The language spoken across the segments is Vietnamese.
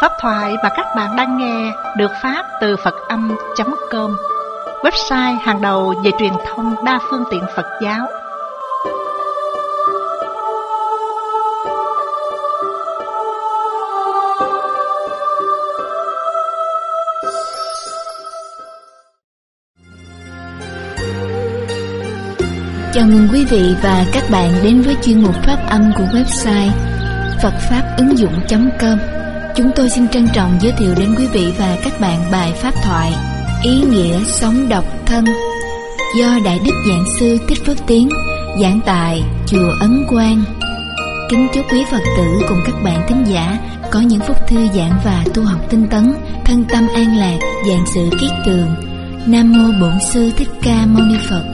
Pháp thoại mà các bạn đang nghe được phát từ Phật-âm.com, website hàng đầu về truyền thông đa phương tiện Phật giáo. Chào mừng quý vị và các bạn đến với chuyên mục Pháp âm của website Phật Pháp ứng dụng.com. Chúng tôi xin trân trọng giới thiệu đến quý vị và các bạn bài pháp thoại Ý nghĩa sống độc thân do Đại Đức Giảng Sư Thích Phước Tiến giảng tại Chùa Ấn Quang. Kính chúc quý Phật tử cùng các bạn thính giả có những phút thư giãn và tu học tinh tấn, thân tâm an lạc, vạn sự kiết tường. Nam mô Bổn Sư Thích Ca Mâu Ni Phật.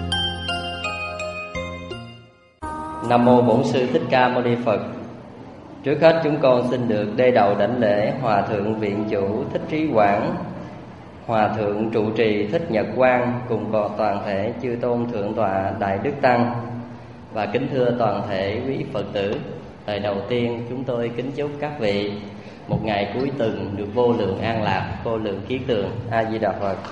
Nam mô Bổn Sư Thích Ca Mâu Ni Phật. Trước hết chúng con xin được đê đầu đảnh lễ Hòa thượng Viện Chủ Thích Trí Quảng, Hòa thượng trụ trì Thích Nhật Quang cùng toàn thể chư tôn thượng tọa Đại Đức Tăng. Và kính thưa toàn thể quý Phật tử, thời đầu tiên chúng tôi kính chúc các vị một ngày cuối tuần được vô lượng an lạc, vô lượng kiết tường. A Di Đà Phật.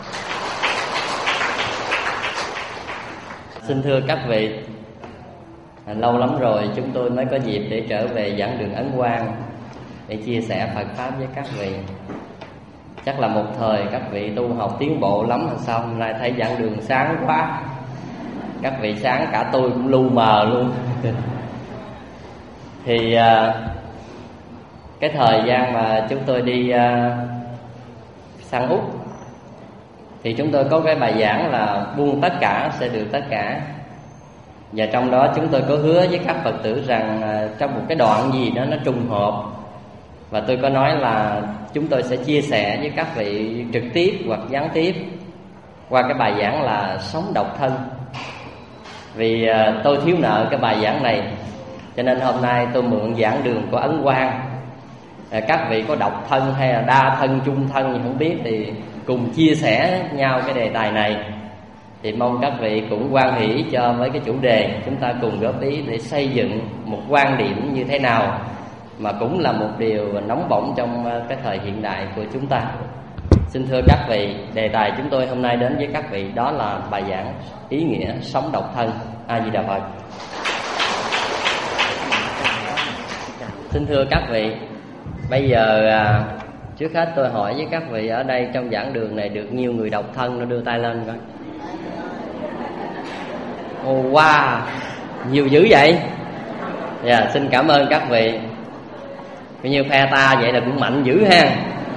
Xin thưa các vị, lâu lắm rồi chúng tôi mới có dịp để trở về giảng đường Ấn Quang để chia sẻ Phật Pháp với các vị. Chắc là một thời các vị tu học tiến bộ lắm rồi sao hôm nay thấy giảng đường sáng quá. Các vị sáng cả tôi cũng lu mờ luôn. Thì cái thời gian mà chúng tôi đi sang Úc thì chúng tôi có cái bài giảng là buông tất cả sẽ được tất cả. Và trong đó chúng tôi có hứa với các Phật tử rằng trong một cái đoạn gì đó nó trùng hợp, và tôi có nói là chúng tôi sẽ chia sẻ với các vị trực tiếp hoặc gián tiếp qua cái bài giảng là sống độc thân. Vì tôi thiếu nợ cái bài giảng này, cho nên hôm nay tôi mượn giảng đường của Ấn Quang. Các vị có độc thân hay là đa thân, chung thân gì không biết thì cùng chia sẻ nhau cái đề tài này. Thì mong các vị cũng hoan hỷ cho với cái chủ đề, chúng ta cùng góp ý để xây dựng một quan điểm như thế nào mà cũng là một điều nóng bỏng trong cái thời hiện đại của chúng ta. Xin thưa các vị, đề tài chúng tôi hôm nay đến với các vị đó là bài giảng ý nghĩa sống độc thân. A Di Đà Phật. Xin thưa các vị, bây giờ trước hết tôi hỏi với các vị ở đây trong giảng đường này được nhiều người độc thân nó đưa tay lên coi. Wow, nhiều dữ vậy. Xin cảm ơn các vị. Coi như phe ta vậy là cũng mạnh dữ ha.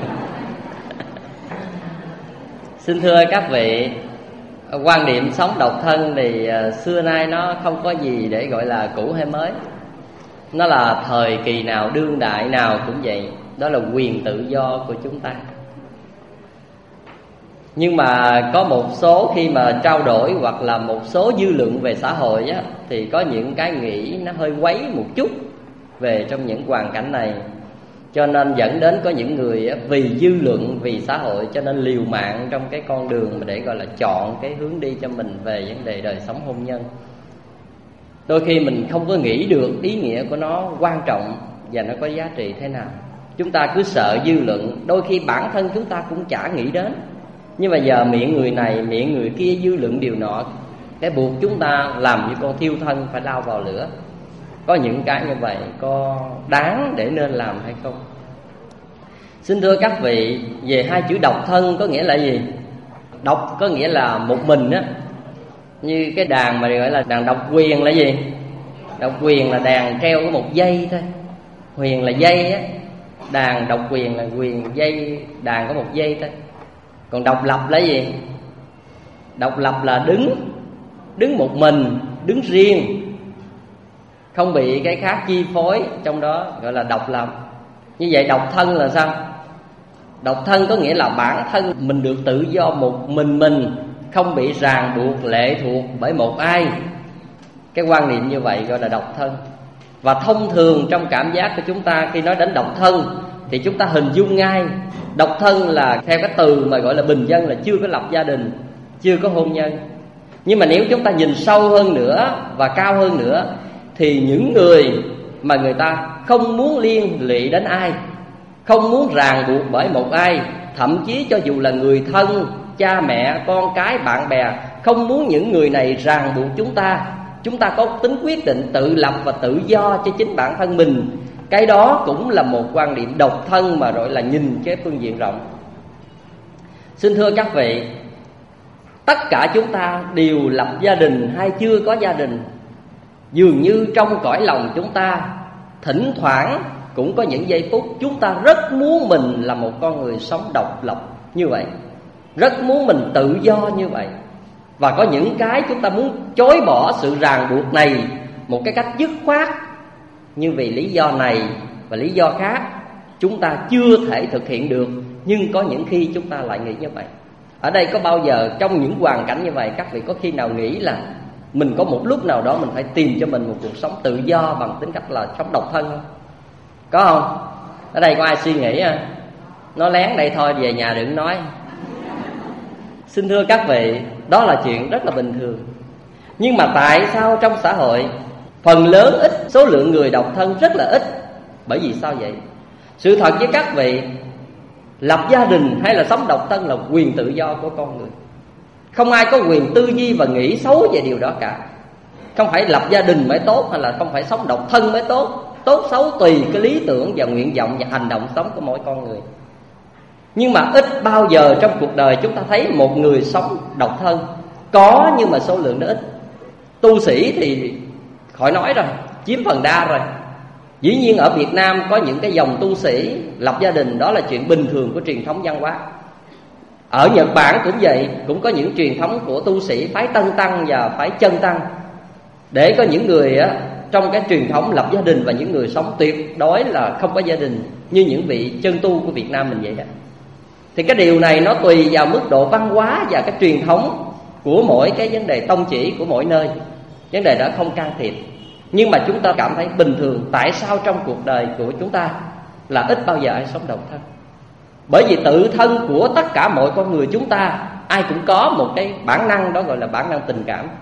Xin thưa các vị, quan điểm sống độc thân thì xưa nay nó không có gì để gọi là cũ hay mới. Nó là thời kỳ nào, đương đại nào cũng vậy. Đó là quyền tự do của chúng ta. Nhưng mà có một số khi mà trao đổi hoặc là một số dư luận về xã hội á, thì có những cái nghĩ nó hơi quấy một chút về trong những hoàn cảnh này. Cho nên dẫn đến có những người á, vì dư luận, vì xã hội cho nên liều mạng trong cái con đường mà để gọi là chọn cái hướng đi cho mình về vấn đề đời sống hôn nhân. Đôi khi mình không có nghĩ được ý nghĩa của nó quan trọng và nó có giá trị thế nào. Chúng ta cứ sợ dư luận, đôi khi bản thân chúng ta cũng chả nghĩ đến. Nhưng mà giờ miệng người này, miệng người kia dư luận điều nọ, cái buộc chúng ta làm như con thiêu thân phải lao vào lửa. Có những cái như vậy có đáng để nên làm hay không? Xin thưa các vị, về hai chữ độc thân có nghĩa là gì? Độc có nghĩa là một mình á. Như cái đàn mà gọi là đàn độc quyền là gì? Độc quyền là đàn treo có một dây thôi. Huyền là dây á. Đàn độc quyền là quyền, dây đàn có một dây thôi. Còn độc lập là gì? Độc lập là đứng một mình, đứng riêng, không bị cái khác chi phối, trong đó gọi là độc lập. Như vậy độc thân là sao? Độc thân có nghĩa là bản thân mình được tự do một mình, không bị ràng buộc, lệ thuộc bởi một ai. Cái quan niệm như vậy gọi là độc thân. Và thông thường trong cảm giác của chúng ta khi nói đến độc thân thì chúng ta hình dung ngay độc thân là theo cái từ mà gọi là bình dân là chưa có lập gia đình, chưa có hôn nhân. Nhưng mà nếu chúng ta nhìn sâu hơn nữa và cao hơn nữa thì những người mà người ta không muốn liên lụy đến ai, không muốn ràng buộc bởi một ai, thậm chí cho dù là người thân, cha mẹ, con cái, bạn bè, không muốn những người này ràng buộc chúng ta. Chúng ta có tính quyết định tự lập và tự do cho chính bản thân mình. Cái đó cũng là một quan điểm độc thân mà gọi là nhìn cái phương diện rộng. Xin thưa các vị, tất cả chúng ta đều lập gia đình hay chưa có gia đình. Dường như trong cõi lòng chúng ta thỉnh thoảng cũng có những giây phút chúng ta rất muốn mình là một con người sống độc lập như vậy, rất muốn mình tự do như vậy. Và có những cái chúng ta muốn chối bỏ sự ràng buộc này một cái cách dứt khoát, nhưng vì lý do này và lý do khác chúng ta chưa thể thực hiện được. Nhưng có những khi chúng ta lại nghĩ như vậy. Ở đây có bao giờ trong những hoàn cảnh như vậy, các vị có khi nào nghĩ là mình có một lúc nào đó mình phải tìm cho mình một cuộc sống tự do bằng tính cách là sống độc thân không? Có không? Ở đây có ai suy nghĩ không? Nói lén đây thôi, về nhà đừng nói. Xin thưa các vị, đó là chuyện rất là bình thường. Nhưng mà tại sao trong xã hội phần lớn ít, số lượng người độc thân rất là ít? Bởi vì sao vậy? Sự thật với các vị, lập gia đình hay là sống độc thân là quyền tự do của con người. Không ai có quyền tư duy và nghĩ xấu về điều đó cả. Không phải lập gia đình mới tốt, hay là không phải sống độc thân mới tốt. Tốt xấu tùy cái lý tưởng và nguyện vọng và hành động sống của mỗi con người. Nhưng mà ít bao giờ trong cuộc đời chúng ta thấy một người sống độc thân. Có, nhưng mà số lượng nó ít. Tu sĩ thì khỏi nói rồi, chiếm phần đa rồi. Dĩ nhiên ở Việt Nam có những cái dòng tu sĩ lập gia đình, đó là chuyện bình thường của truyền thống văn hóa. Ở Nhật Bản cũng vậy, cũng có những truyền thống của tu sĩ phái Tân Tăng và phái Chân Tăng. Để có những người trong cái truyền thống lập gia đình và những người sống tuyệt đối là không có gia đình, như những vị chân tu của Việt Nam mình vậy đó. Thì cái điều này nó tùy vào mức độ văn hóa và cái truyền thống của mỗi cái vấn đề tông chỉ của mỗi nơi. Vấn đề đó không can thiệp. Nhưng mà chúng ta cảm thấy bình thường. Tại sao trong cuộc đời của chúng ta là ít bao giờ ai sống độc thân? Bởi vì tự thân của tất cả mọi con người chúng ta, ai cũng có một cái bản năng, đó gọi là bản năng tình cảm.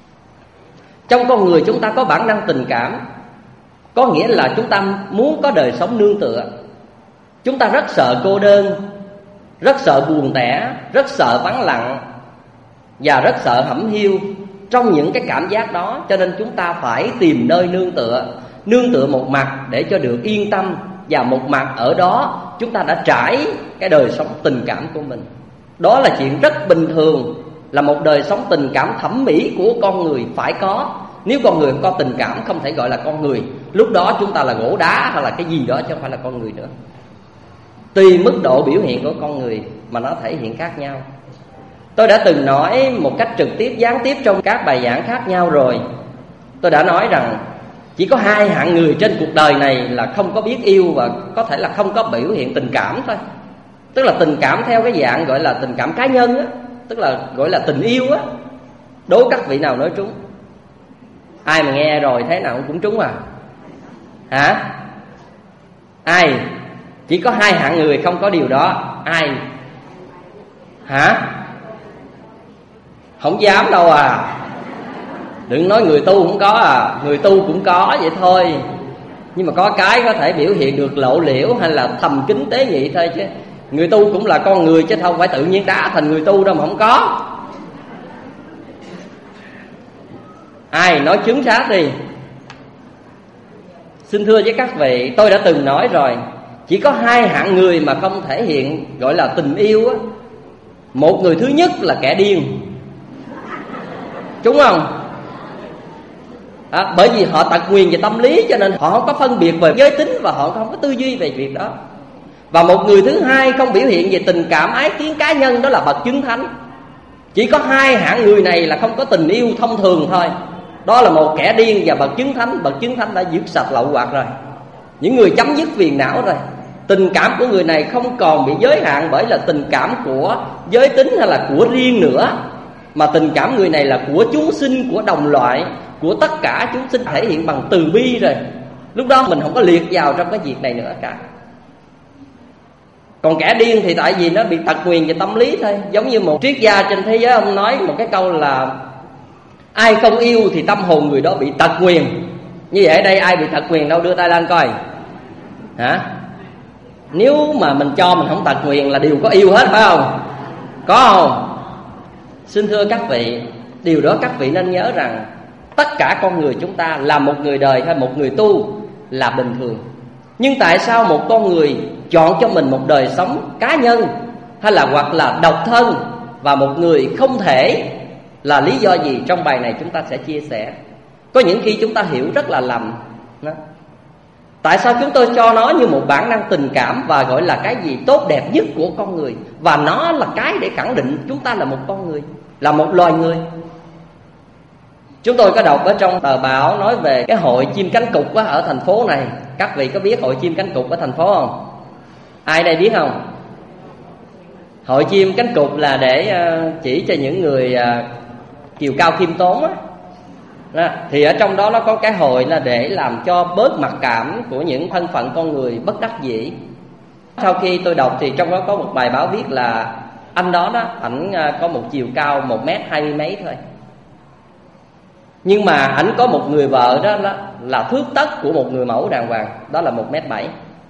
Trong con người chúng ta có bản năng tình cảm, có nghĩa là chúng ta muốn có đời sống nương tựa. Chúng ta rất sợ cô đơn, rất sợ buồn tẻ, rất sợ vắng lặng và rất sợ hẩm hiu. Trong những cái cảm giác đó, cho nên chúng ta phải tìm nơi nương tựa. Nương tựa một mặt để cho được yên tâm, và một mặt ở đó chúng ta đã trải cái đời sống tình cảm của mình. Đó là chuyện rất bình thường, là một đời sống tình cảm thẩm mỹ của con người phải có. Nếu con người không có tình cảm không thể gọi là con người. Lúc đó chúng ta là gỗ đá hay là cái gì đó, chứ không phải là con người nữa. Tùy mức độ biểu hiện của con người mà nó thể hiện khác nhau. Tôi đã từng nói một cách trực tiếp, gián tiếp trong các bài giảng khác nhau rồi. Tôi đã nói rằng chỉ có hai hạng người trên cuộc đời này là không có biết yêu và có thể là không có biểu hiện tình cảm thôi. Tức là tình cảm theo cái dạng gọi là tình cảm cá nhân á, tức là gọi là tình yêu á. Đố các vị nào nói trúng? Ai mà nghe rồi thế nào cũng trúng à? Hả? Ai? Chỉ có hai hạng người không có điều đó. Ai? Hả? Không dám đâu à. Đừng nói người tu không có à. Người tu cũng có vậy thôi. Nhưng mà có cái có thể biểu hiện được lộ liễu hay là thầm kín tế nhị thôi chứ. Người tu cũng là con người chứ không phải tự nhiên đá thành người tu đâu mà không có. Ai nói chứng xác đi. Xin thưa với các vị, tôi đã từng nói rồi, chỉ có hai hạng người mà không thể hiện gọi là tình yêu á. Một người thứ nhất là kẻ điên, đúng không? Bởi vì họ tật nguyền về tâm lý, cho nên họ không có phân biệt về giới tính và họ không có tư duy về việc đó. Và một người thứ hai không biểu hiện về tình cảm ái kiến cá nhân, đó là bậc chứng thánh. Chỉ có hai hạng người này là không có tình yêu thông thường thôi. Đó là một kẻ điên và bậc chứng thánh. Bậc chứng thánh đã dứt sạch lậu hoặc rồi, những người chấm dứt phiền não rồi. Tình cảm của người này không còn bị giới hạn bởi là tình cảm của giới tính hay là của riêng nữa, mà tình cảm người này là của chúng sinh, của đồng loại, của tất cả chúng sinh, thể hiện bằng từ bi rồi. Lúc đó mình không có liệt vào trong cái việc này nữa cả. Còn kẻ điên thì tại vì nó bị tật nguyền về tâm lý thôi. Giống như một triết gia trên thế giới ông nói một cái câu là ai không yêu thì tâm hồn người đó bị tật nguyền. Như vậy ở đây ai bị tật nguyền đâu, đưa tay lên coi. Hả? Nếu mà mình cho mình không tật nguyền là đều có yêu hết, phải không? Có không? Xin thưa các vị, điều đó các vị nên nhớ rằng tất cả con người chúng ta là một người đời hay một người tu là bình thường. Nhưng tại sao một con người chọn cho mình một đời sống cá nhân hay là hoặc là độc thân và một người không thể, là lý do gì? Trong bài này chúng ta sẽ chia sẻ. Có những khi chúng ta hiểu rất là lầm đó. Tại sao chúng tôi cho nó như một bản năng tình cảm và gọi là cái gì tốt đẹp nhất của con người, và nó là cái để khẳng định chúng ta là một con người, là một loài người. Chúng tôi có đọc ở trong tờ báo nói về cái hội chim cánh cụt ở thành phố này. Các vị có biết hội chim cánh cụt ở thành phố không? Ai đây biết không? Hội chim cánh cụt là để chỉ cho những người chiều cao khiêm tốn đó. Thì ở trong đó nó có cái hội là để làm cho bớt mặc cảm của những thân phận con người bất đắc dĩ. Sau khi tôi đọc thì trong đó có một bài báo viết là anh đó ảnh có một chiều cao 1m20 mấy thôi, nhưng mà ảnh có một người vợ đó là thước tất của một người mẫu đàng hoàng, đó là 1m7.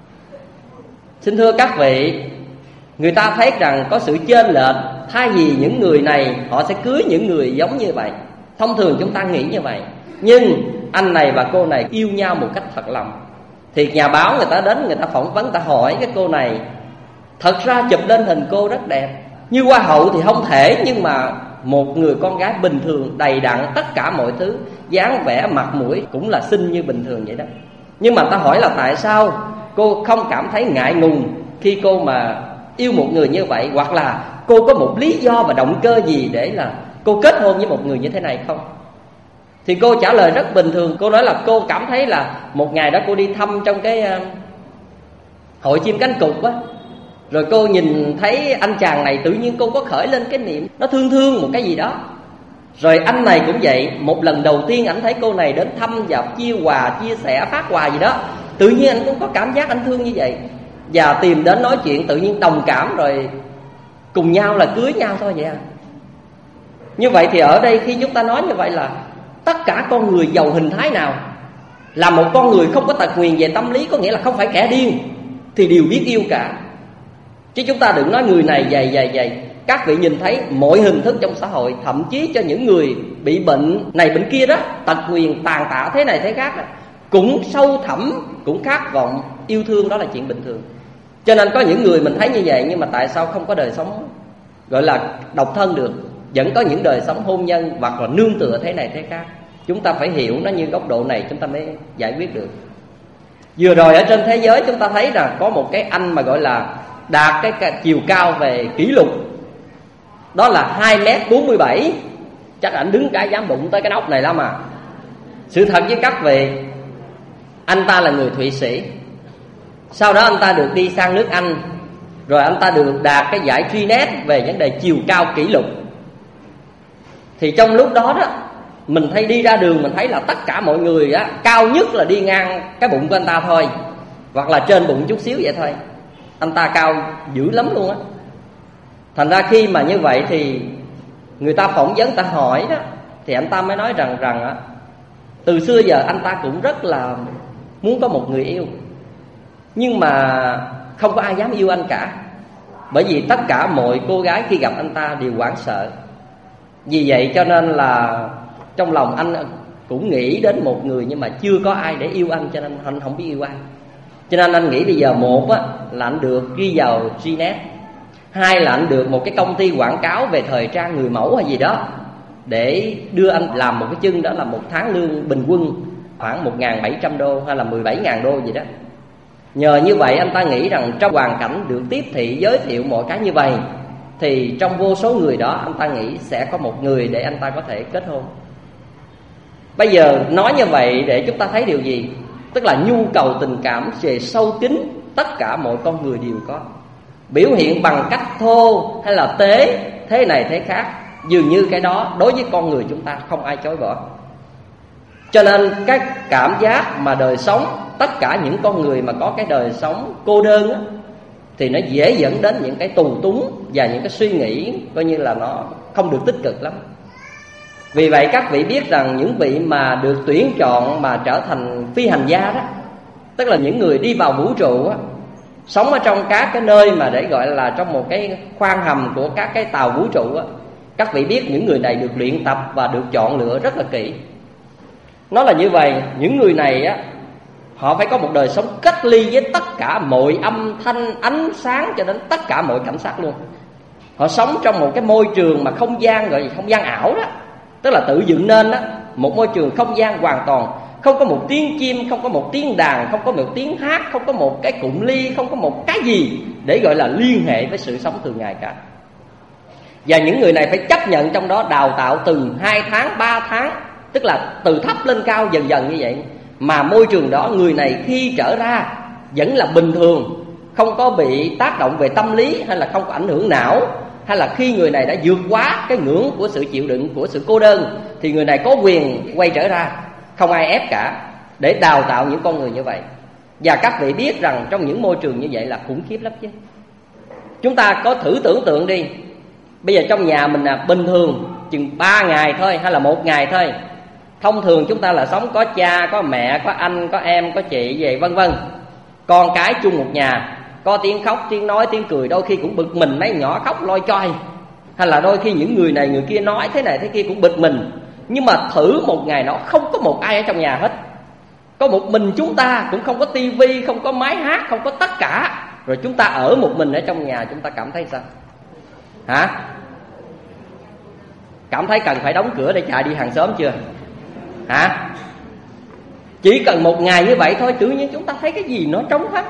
Xin thưa các vị, người ta thấy rằng có sự chênh lệch. Thay vì những người này họ sẽ cưới những người giống như vậy, thông thường chúng ta nghĩ như vậy. Nhưng anh này và cô này yêu nhau một cách thật lòng. Thì nhà báo người ta đến, người ta phỏng vấn, người ta hỏi cái cô này. Thật ra chụp lên hình cô rất đẹp, như hoa hậu thì không thể, nhưng mà một người con gái bình thường, đầy đặn, tất cả mọi thứ, dáng vẻ, mặt mũi cũng là xinh như bình thường vậy đó. Nhưng mà ta hỏi là tại sao cô không cảm thấy ngại ngùng khi cô mà yêu một người như vậy, hoặc là cô có một lý do và động cơ gì để là cô kết hôn với một người như thế này không? Thì cô trả lời rất bình thường. Cô nói là cô cảm thấy là một ngày đó cô đi thăm trong cái hội chim cánh cụt á, rồi cô nhìn thấy anh chàng này, tự nhiên cô có khởi lên cái niệm nó thương thương một cái gì đó. Rồi anh này cũng vậy, một lần đầu tiên anh thấy cô này đến thăm và chia quà, chia sẻ, phát quà gì đó, tự nhiên anh cũng có cảm giác anh thương như vậy, và tìm đến nói chuyện, tự nhiên đồng cảm, rồi cùng nhau là cưới nhau thôi vậy à. Như vậy thì ở đây khi chúng ta nói như vậy là tất cả con người giàu hình thái nào là một con người không có tật nguyền về tâm lý, có nghĩa là không phải kẻ điên, thì đều biết yêu cả. Chứ chúng ta đừng nói người này vậy. Các vị nhìn thấy mọi hình thức trong xã hội, thậm chí cho những người bị bệnh này bệnh kia đó, tật nguyền tàn tạ thế này thế khác đó, cũng sâu thẳm, cũng khát vọng yêu thương, đó là chuyện bình thường. Cho nên có những người mình thấy như vậy, nhưng mà tại sao không có đời sống gọi là độc thân được, vẫn có những đời sống hôn nhân hoặc là nương tựa thế này thế khác. Chúng ta phải hiểu nó như góc độ này chúng ta mới giải quyết được. Vừa rồi ở trên thế giới chúng ta thấy rằng có một cái anh mà gọi là đạt cái chiều cao về kỷ lục, đó là 2m47. Chắc ảnh đứng cái dám đụng tới cái nóc này lắm mà. Sự thật với các vị, anh ta là người Thụy Sĩ. Sau đó anh ta được đi sang nước Anh, rồi anh ta được đạt cái giải Guinness về vấn đề chiều cao kỷ lục. Thì trong lúc đó mình thấy đi ra đường, mình thấy là tất cả mọi người cao nhất là đi ngang cái bụng của anh ta thôi, hoặc là trên bụng chút xíu vậy thôi. Anh ta cao dữ lắm luôn á. Thành ra khi mà như vậy thì người ta phỏng vấn, ta hỏi đó, thì anh ta mới nói rằng từ xưa giờ anh ta cũng rất là muốn có một người yêu, nhưng mà không có ai dám yêu anh cả. Bởi vì tất cả mọi cô gái khi gặp anh ta đều hoảng sợ. Vì vậy cho nên là trong lòng anh cũng nghĩ đến một người, nhưng mà chưa có ai để yêu anh, cho nên anh không biết yêu ai. Cho nên anh nghĩ bây giờ một là anh được ghi vào Guinness, hai là anh được một cái công ty quảng cáo về thời trang người mẫu hay gì đó, để đưa anh làm một cái chân, đó là một tháng lương bình quân khoảng 1.700 đô hay là 17.000 đô gì đó. Nhờ như vậy anh ta nghĩ rằng trong hoàn cảnh được tiếp thị giới thiệu mọi cái như vậy, thì trong vô số người đó anh ta nghĩ sẽ có một người để anh ta có thể kết hôn. Bây giờ nói như vậy để chúng ta thấy điều gì? Tức là nhu cầu tình cảm về sâu kín, tất cả mọi con người đều có. Biểu hiện bằng cách thô hay là tế, thế này thế khác, dường như cái đó đối với con người chúng ta không ai chối bỏ. Cho nên cái cảm giác mà đời sống, tất cả những con người mà có cái đời sống cô đơn thì nó dễ dẫn đến những cái tù túng và những cái suy nghĩ coi như là nó không được tích cực lắm. Vì vậy các vị biết rằng những vị mà được tuyển chọn mà trở thành phi hành gia đó, tức là những người đi vào vũ trụ sống ở trong các cái nơi mà để gọi là trong một cái khoang hầm của các cái tàu vũ trụ á. Các vị biết những người này được luyện tập và được chọn lựa rất là kỹ. Nó là như vậy, những người này á, họ phải có một đời sống cách ly với tất cả mọi âm thanh, ánh sáng cho đến tất cả mọi cảnh sát luôn. Họ sống trong một cái môi trường mà không gian gọi là không gian ảo đó, tức là tự dựng nên đó, một môi trường không gian hoàn toàn, không có một tiếng chim, không có một tiếng đàn, không có một tiếng hát, không có một cái cụm ly, không có một cái gì để gọi là liên hệ với sự sống thường ngày cả. Và những người này phải chấp nhận trong đó đào tạo từ 2 tháng, 3 tháng, tức là từ thấp lên cao dần dần như vậy. Mà môi trường đó người này khi trở ra vẫn là bình thường, không có bị tác động về tâm lý, hay là không có ảnh hưởng não, hay là khi người này đã vượt quá cái ngưỡng của sự chịu đựng, của sự cô đơn, thì người này có quyền quay trở ra, không ai ép cả, để đào tạo những con người như vậy. Và các vị biết rằng trong những môi trường như vậy là khủng khiếp lắm chứ. Chúng ta có thử tưởng tượng đi, bây giờ trong nhà mình là bình thường chừng 3 ngày thôi, hay là 1 ngày thôi. Thông thường chúng ta là sống có cha, có mẹ, có anh, có em, có chị về vân vân. Con cái chung một nhà, có tiếng khóc, tiếng nói, tiếng cười, đôi khi cũng bực mình, mấy nhỏ khóc loi choi, hay là đôi khi những người này người kia nói thế này thế kia cũng bực mình. Nhưng mà thử một ngày nó không có một ai ở trong nhà hết, có một mình chúng ta, cũng không có tivi, không có máy hát, không có tất cả, rồi chúng ta ở một mình ở trong nhà, chúng ta cảm thấy sao? Hả? Cảm thấy cần phải đóng cửa để chạy đi hàng xóm chưa? Hả? Chỉ cần một ngày như vậy thôi, tự nhiên chúng ta thấy cái gì nó trống vắng.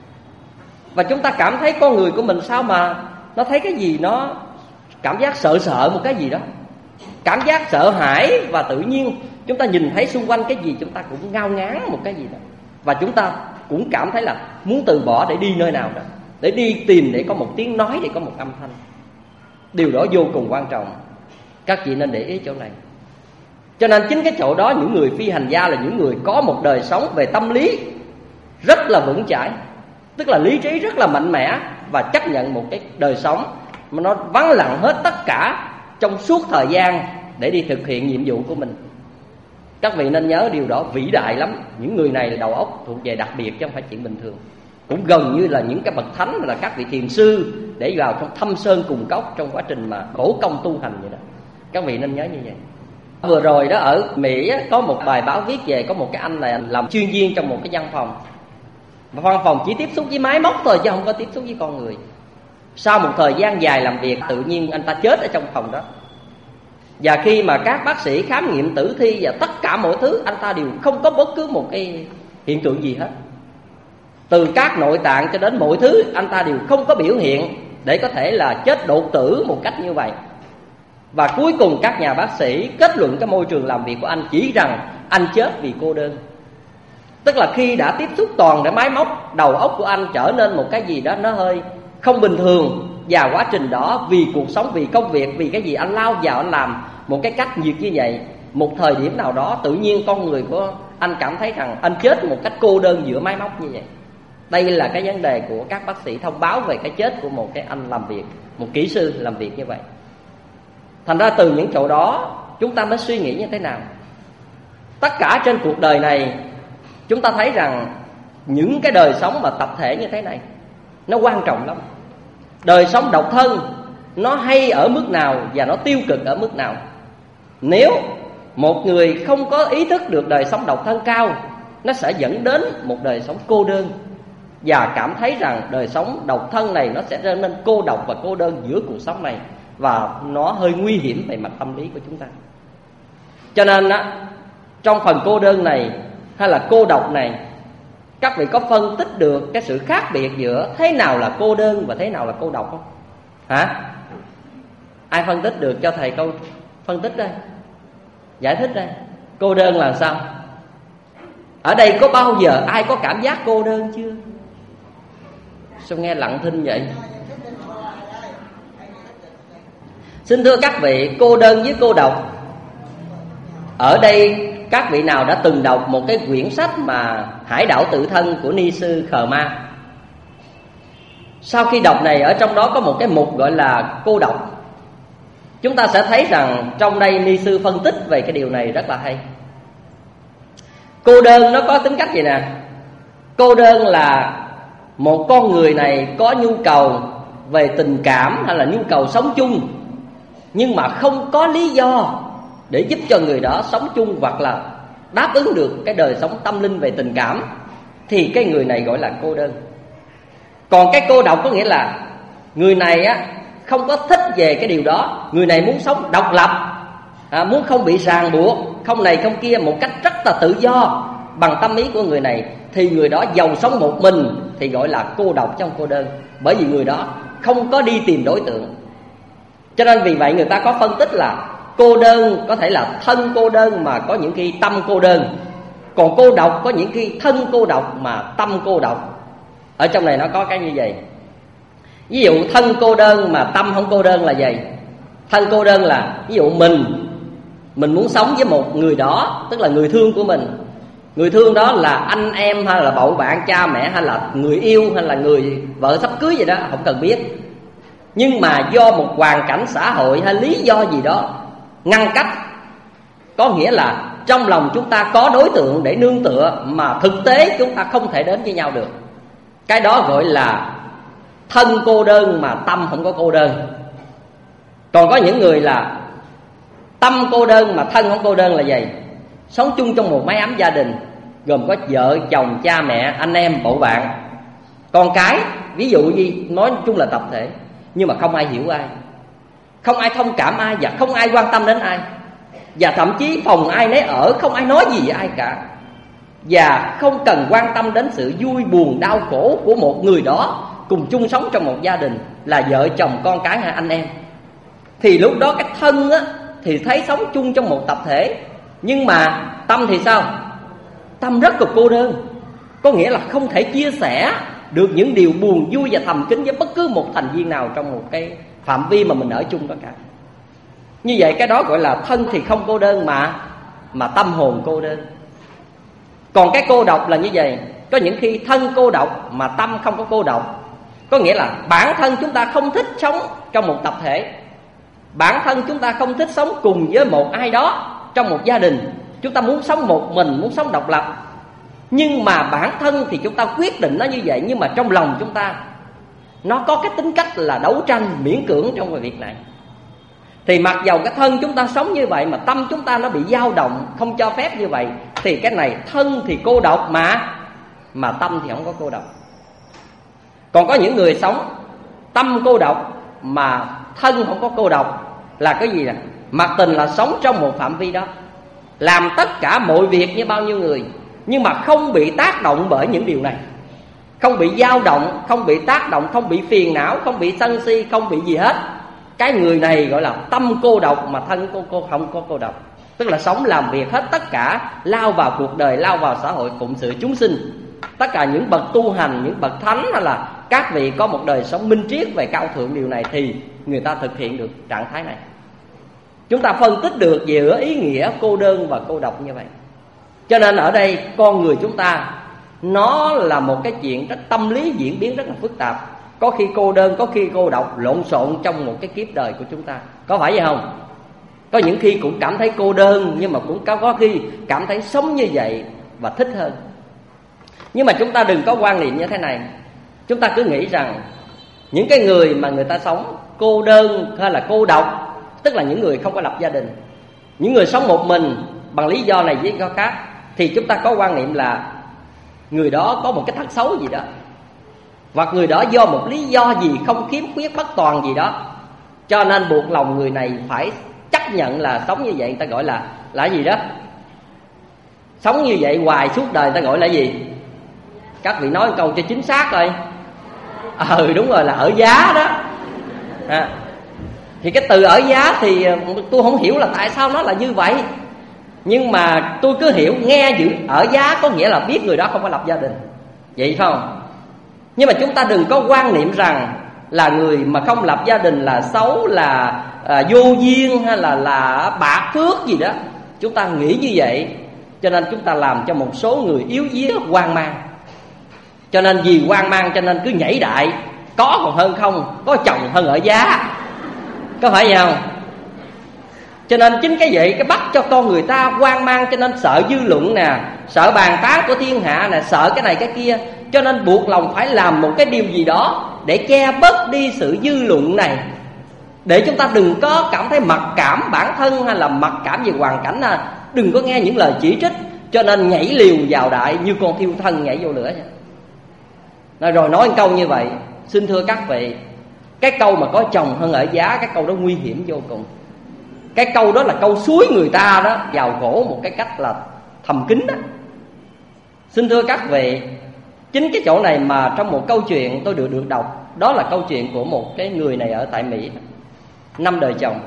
Và chúng ta cảm thấy con người của mình sao mà nó thấy cái gì nó cảm giác sợ một cái gì đó, cảm giác sợ hãi. Và tự nhiên chúng ta nhìn thấy xung quanh cái gì chúng ta cũng ngao ngán một cái gì đó. Và chúng ta cũng cảm thấy là muốn từ bỏ để đi nơi nào đó, để đi tìm, để có một tiếng nói, để có một âm thanh. Điều đó vô cùng quan trọng. Các chị nên để ý chỗ này. Cho nên chính cái chỗ đó, những người phi hành gia là những người có một đời sống về tâm lý rất là vững chãi, tức là lý trí rất là mạnh mẽ, và chấp nhận một cái đời sống mà nó vắng lặng hết tất cả trong suốt thời gian để đi thực hiện nhiệm vụ của mình. Các vị nên nhớ điều đó vĩ đại lắm. Những người này là đầu óc thuộc về đặc biệt chứ không phải chuyện bình thường. Cũng gần như là những cái bậc thánh, là các vị thiền sư để vào trong thâm sơn cùng cốc trong quá trình mà khổ công tu hành vậy đó. Các vị nên nhớ như vậy. Vừa rồi đó ở Mỹ có một bài báo viết về có một cái anh này làm chuyên viên trong một cái văn phòng. Và văn phòng chỉ tiếp xúc với máy móc thôi chứ không có tiếp xúc với con người. Sau một thời gian dài làm việc, tự nhiên anh ta chết ở trong phòng đó. Và khi mà các bác sĩ khám nghiệm tử thi và tất cả mọi thứ, anh ta đều không có bất cứ một cái hiện tượng gì hết. Từ các nội tạng cho đến mọi thứ, anh ta đều không có biểu hiện để có thể là chết đột tử một cách như vậy. Và cuối cùng các nhà bác sĩ kết luận cái môi trường làm việc của anh chỉ rằng anh chết vì cô đơn. Tức là khi đã tiếp xúc toàn để máy móc, đầu óc của anh trở nên một cái gì đó nó hơi không bình thường. Và quá trình đó vì cuộc sống, vì công việc, vì cái gì anh lao vào anh làm một cái cách nhiệt như vậy. Một thời điểm nào đó tự nhiên con người của anh cảm thấy rằng anh chết một cách cô đơn giữa máy móc như vậy. Đây là cái vấn đề của các bác sĩ thông báo về cái chết của một cái anh làm việc, một kỹ sư làm việc như vậy. Thành ra từ những chỗ đó chúng ta mới suy nghĩ như thế nào. Tất cả trên cuộc đời này chúng ta thấy rằng những cái đời sống mà tập thể như thế này nó quan trọng lắm. Đời sống độc thân nó hay ở mức nào và nó tiêu cực ở mức nào. Nếu một người không có ý thức được đời sống độc thân cao, nó sẽ dẫn đến một đời sống cô đơn, và cảm thấy rằng đời sống độc thân này nó sẽ trở nên cô độc và cô đơn giữa cuộc sống này, và nó hơi nguy hiểm về mặt tâm lý của chúng ta. Cho nên trong phần cô đơn này hay là cô độc này, các vị có phân tích được cái sự khác biệt giữa thế nào là cô đơn và thế nào là cô độc không? Hả? Ai phân tích được cho thầy câu phân tích đây, giải thích đây. Cô đơn là sao? Ở đây có bao giờ ai có cảm giác cô đơn chưa? Sao nghe lặng thinh vậy? Xin thưa các vị, cô đơn với cô độc, ở đây các vị nào đã từng đọc một cái quyển sách mà Hải đảo tự thân của ni sư Khờ Ma? Sau khi đọc này, ở trong đó có một cái mục gọi là cô độc. Chúng ta sẽ thấy rằng trong đây ni sư phân tích về cái điều này rất là hay. Cô đơn nó có tính cách gì nè? Cô đơn là một con người này có nhu cầu về tình cảm hay là nhu cầu sống chung, nhưng mà không có lý do để giúp cho người đó sống chung hoặc là đáp ứng được cái đời sống tâm linh về tình cảm, thì cái người này gọi là cô đơn. Còn cái cô độc có nghĩa là người này á không có thích về cái điều đó, người này muốn sống độc lập, muốn không bị ràng buộc, không này không kia, một cách rất là tự do bằng tâm ý của người này, thì người đó giàu sống một mình thì gọi là cô độc trong cô đơn, bởi vì người đó không có đi tìm đối tượng. Cho nên vì vậy người ta có phân tích là cô đơn có thể là thân cô đơn mà có những khi tâm cô đơn, còn cô độc có những khi thân cô độc mà tâm cô độc. Ở trong này nó có cái như vậy. Ví dụ thân cô đơn mà tâm không cô đơn là gì? Thân cô đơn là ví dụ mình muốn sống với một người đó, tức là người thương của mình. Người thương đó là anh em hay là bầu bạn, cha mẹ hay là người yêu hay là người vợ sắp cưới gì đó, không cần biết. Nhưng mà do một hoàn cảnh xã hội hay lý do gì đó ngăn cách, có nghĩa là trong lòng chúng ta có đối tượng để nương tựa mà thực tế chúng ta không thể đến với nhau được. Cái đó gọi là thân cô đơn mà tâm không có cô đơn. Còn có những người là tâm cô đơn mà thân không cô đơn là gì? Sống chung trong một mái ấm gia đình, gồm có vợ, chồng, cha mẹ, anh em, bầu bạn, con cái, ví dụ gì, nói chung là tập thể. Nhưng mà không ai hiểu ai, không ai thông cảm ai, và không ai quan tâm đến ai. Và thậm chí phòng ai nấy ở, không ai nói gì với ai cả, và không cần quan tâm đến sự vui buồn đau khổ của một người đó cùng chung sống trong một gia đình là vợ chồng, con cái hay anh em. Thì lúc đó cái thân á, thì thấy sống chung trong một tập thể, nhưng mà tâm thì sao? Tâm rất là cô đơn, có nghĩa là không thể chia sẻ được những điều buồn vui và thầm kín với bất cứ một thành viên nào trong một cái phạm vi mà mình ở chung đó cả. Như vậy cái đó gọi là thân thì không cô đơn mà tâm hồn cô đơn. Còn cái cô độc là như vậy, có những khi thân cô độc mà tâm không có cô độc. Có nghĩa là bản thân chúng ta không thích sống trong một tập thể, bản thân chúng ta không thích sống cùng với một ai đó trong một gia đình, chúng ta muốn sống một mình, muốn sống độc lập. Nhưng mà bản thân thì chúng ta quyết định nó như vậy, nhưng mà trong lòng chúng ta nó có cái tính cách là đấu tranh miễn cưỡng trong cái việc này. Thì mặc dầu cái thân chúng ta sống như vậy mà tâm chúng ta nó bị dao động, không cho phép như vậy, thì cái này thân thì cô độc mà tâm thì không có cô độc. Còn có những người sống tâm cô độc mà thân không có cô độc là cái gì nè? Mặc tình là sống trong một phạm vi đó, làm tất cả mọi việc như bao nhiêu người, nhưng mà không bị tác động bởi những điều này, không bị dao động, không bị tác động, không bị phiền não, không bị sân si, không bị gì hết. Cái người này gọi là tâm cô độc mà thân cô không có cô độc. Tức là sống làm việc hết tất cả, lao vào cuộc đời, lao vào xã hội, phụng sự chúng sinh. Tất cả những bậc tu hành, những bậc thánh hay là các vị có một đời sống minh triết về cao thượng điều này, thì người ta thực hiện được trạng thái này. Chúng ta phân tích được giữa ý nghĩa cô đơn và cô độc như vậy. Cho nên ở đây con người chúng ta nó là một cái chuyện rất tâm lý diễn biến rất là phức tạp. Có khi cô đơn, có khi cô độc, lộn xộn trong một cái kiếp đời của chúng ta. Có phải vậy không? Có những khi cũng cảm thấy cô đơn, nhưng mà cũng có khi cảm thấy sống như vậy và thích hơn. Nhưng mà chúng ta đừng có quan niệm như thế này. Chúng ta cứ nghĩ rằng những cái người mà người ta sống cô đơn hay là cô độc, tức là những người không có lập gia đình, những người sống một mình bằng lý do này với lý do khác, thì chúng ta có quan niệm là người đó có một cái tật xấu gì đó, hoặc người đó do một lý do gì không khiếm khuyết bất toàn gì đó, cho nên buộc lòng người này phải chấp nhận là sống như vậy. Người ta gọi là gì đó, sống như vậy hoài suốt đời, người ta gọi là gì? Các vị nói một câu cho chính xác rồi. Đúng rồi, là ở giá đó. Thì cái từ ở giá thì tôi không hiểu là tại sao nó là như vậy, nhưng mà tôi cứ hiểu nghe chữ ở giá có nghĩa là biết người đó không có lập gia đình, vậy phải không? Nhưng mà chúng ta đừng có quan niệm rằng là người mà không lập gia đình là xấu, là vô duyên hay là bạc phước gì đó. Chúng ta nghĩ như vậy, cho nên chúng ta làm cho một số người yếu vía hoang mang. Cho nên vì hoang mang cho nên cứ nhảy đại, có còn hơn không, có chồng hơn ở giá. Có phải vậy không? Cho nên chính cái vậy, cái bắt cho con người ta hoang mang. Cho nên sợ dư luận nè, sợ bàn tán của thiên hạ nè, sợ cái này cái kia. Cho nên buộc lòng phải làm một cái điều gì đó để che bớt đi sự dư luận này, để chúng ta đừng có cảm thấy mặc cảm bản thân hay là mặc cảm về hoàn cảnh, đừng có nghe những lời chỉ trích. Cho nên nhảy liều vào đại như con thiêu thân nhảy vô lửa vậy. Rồi nói một câu như vậy, xin thưa các vị, cái câu mà có chồng hơn ở giá, cái câu đó nguy hiểm vô cùng. Cái câu đó là câu xúi người ta đó vào khổ một cái cách là thầm kín đó. Xin thưa các vị, chính cái chỗ này mà trong một câu chuyện tôi được đọc, đó là câu chuyện của một cái người này ở tại Mỹ, 5 đời chồng.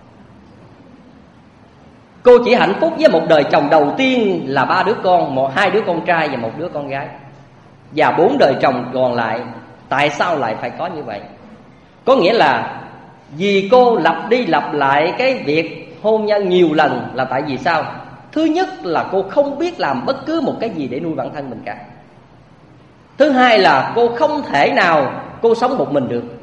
Cô chỉ hạnh phúc với một đời chồng đầu tiên là 3 đứa con, 2 đứa con trai và 1 đứa con gái. Và 4 đời chồng còn lại, tại sao lại phải có như vậy? Có nghĩa là vì cô lặp đi lặp lại cái việc hôn nhân nhiều lần là tại vì sao? Thứ nhất là cô không biết làm bất cứ một cái gì để nuôi bản thân mình cả. Thứ hai là cô không thể nào cô sống một mình được.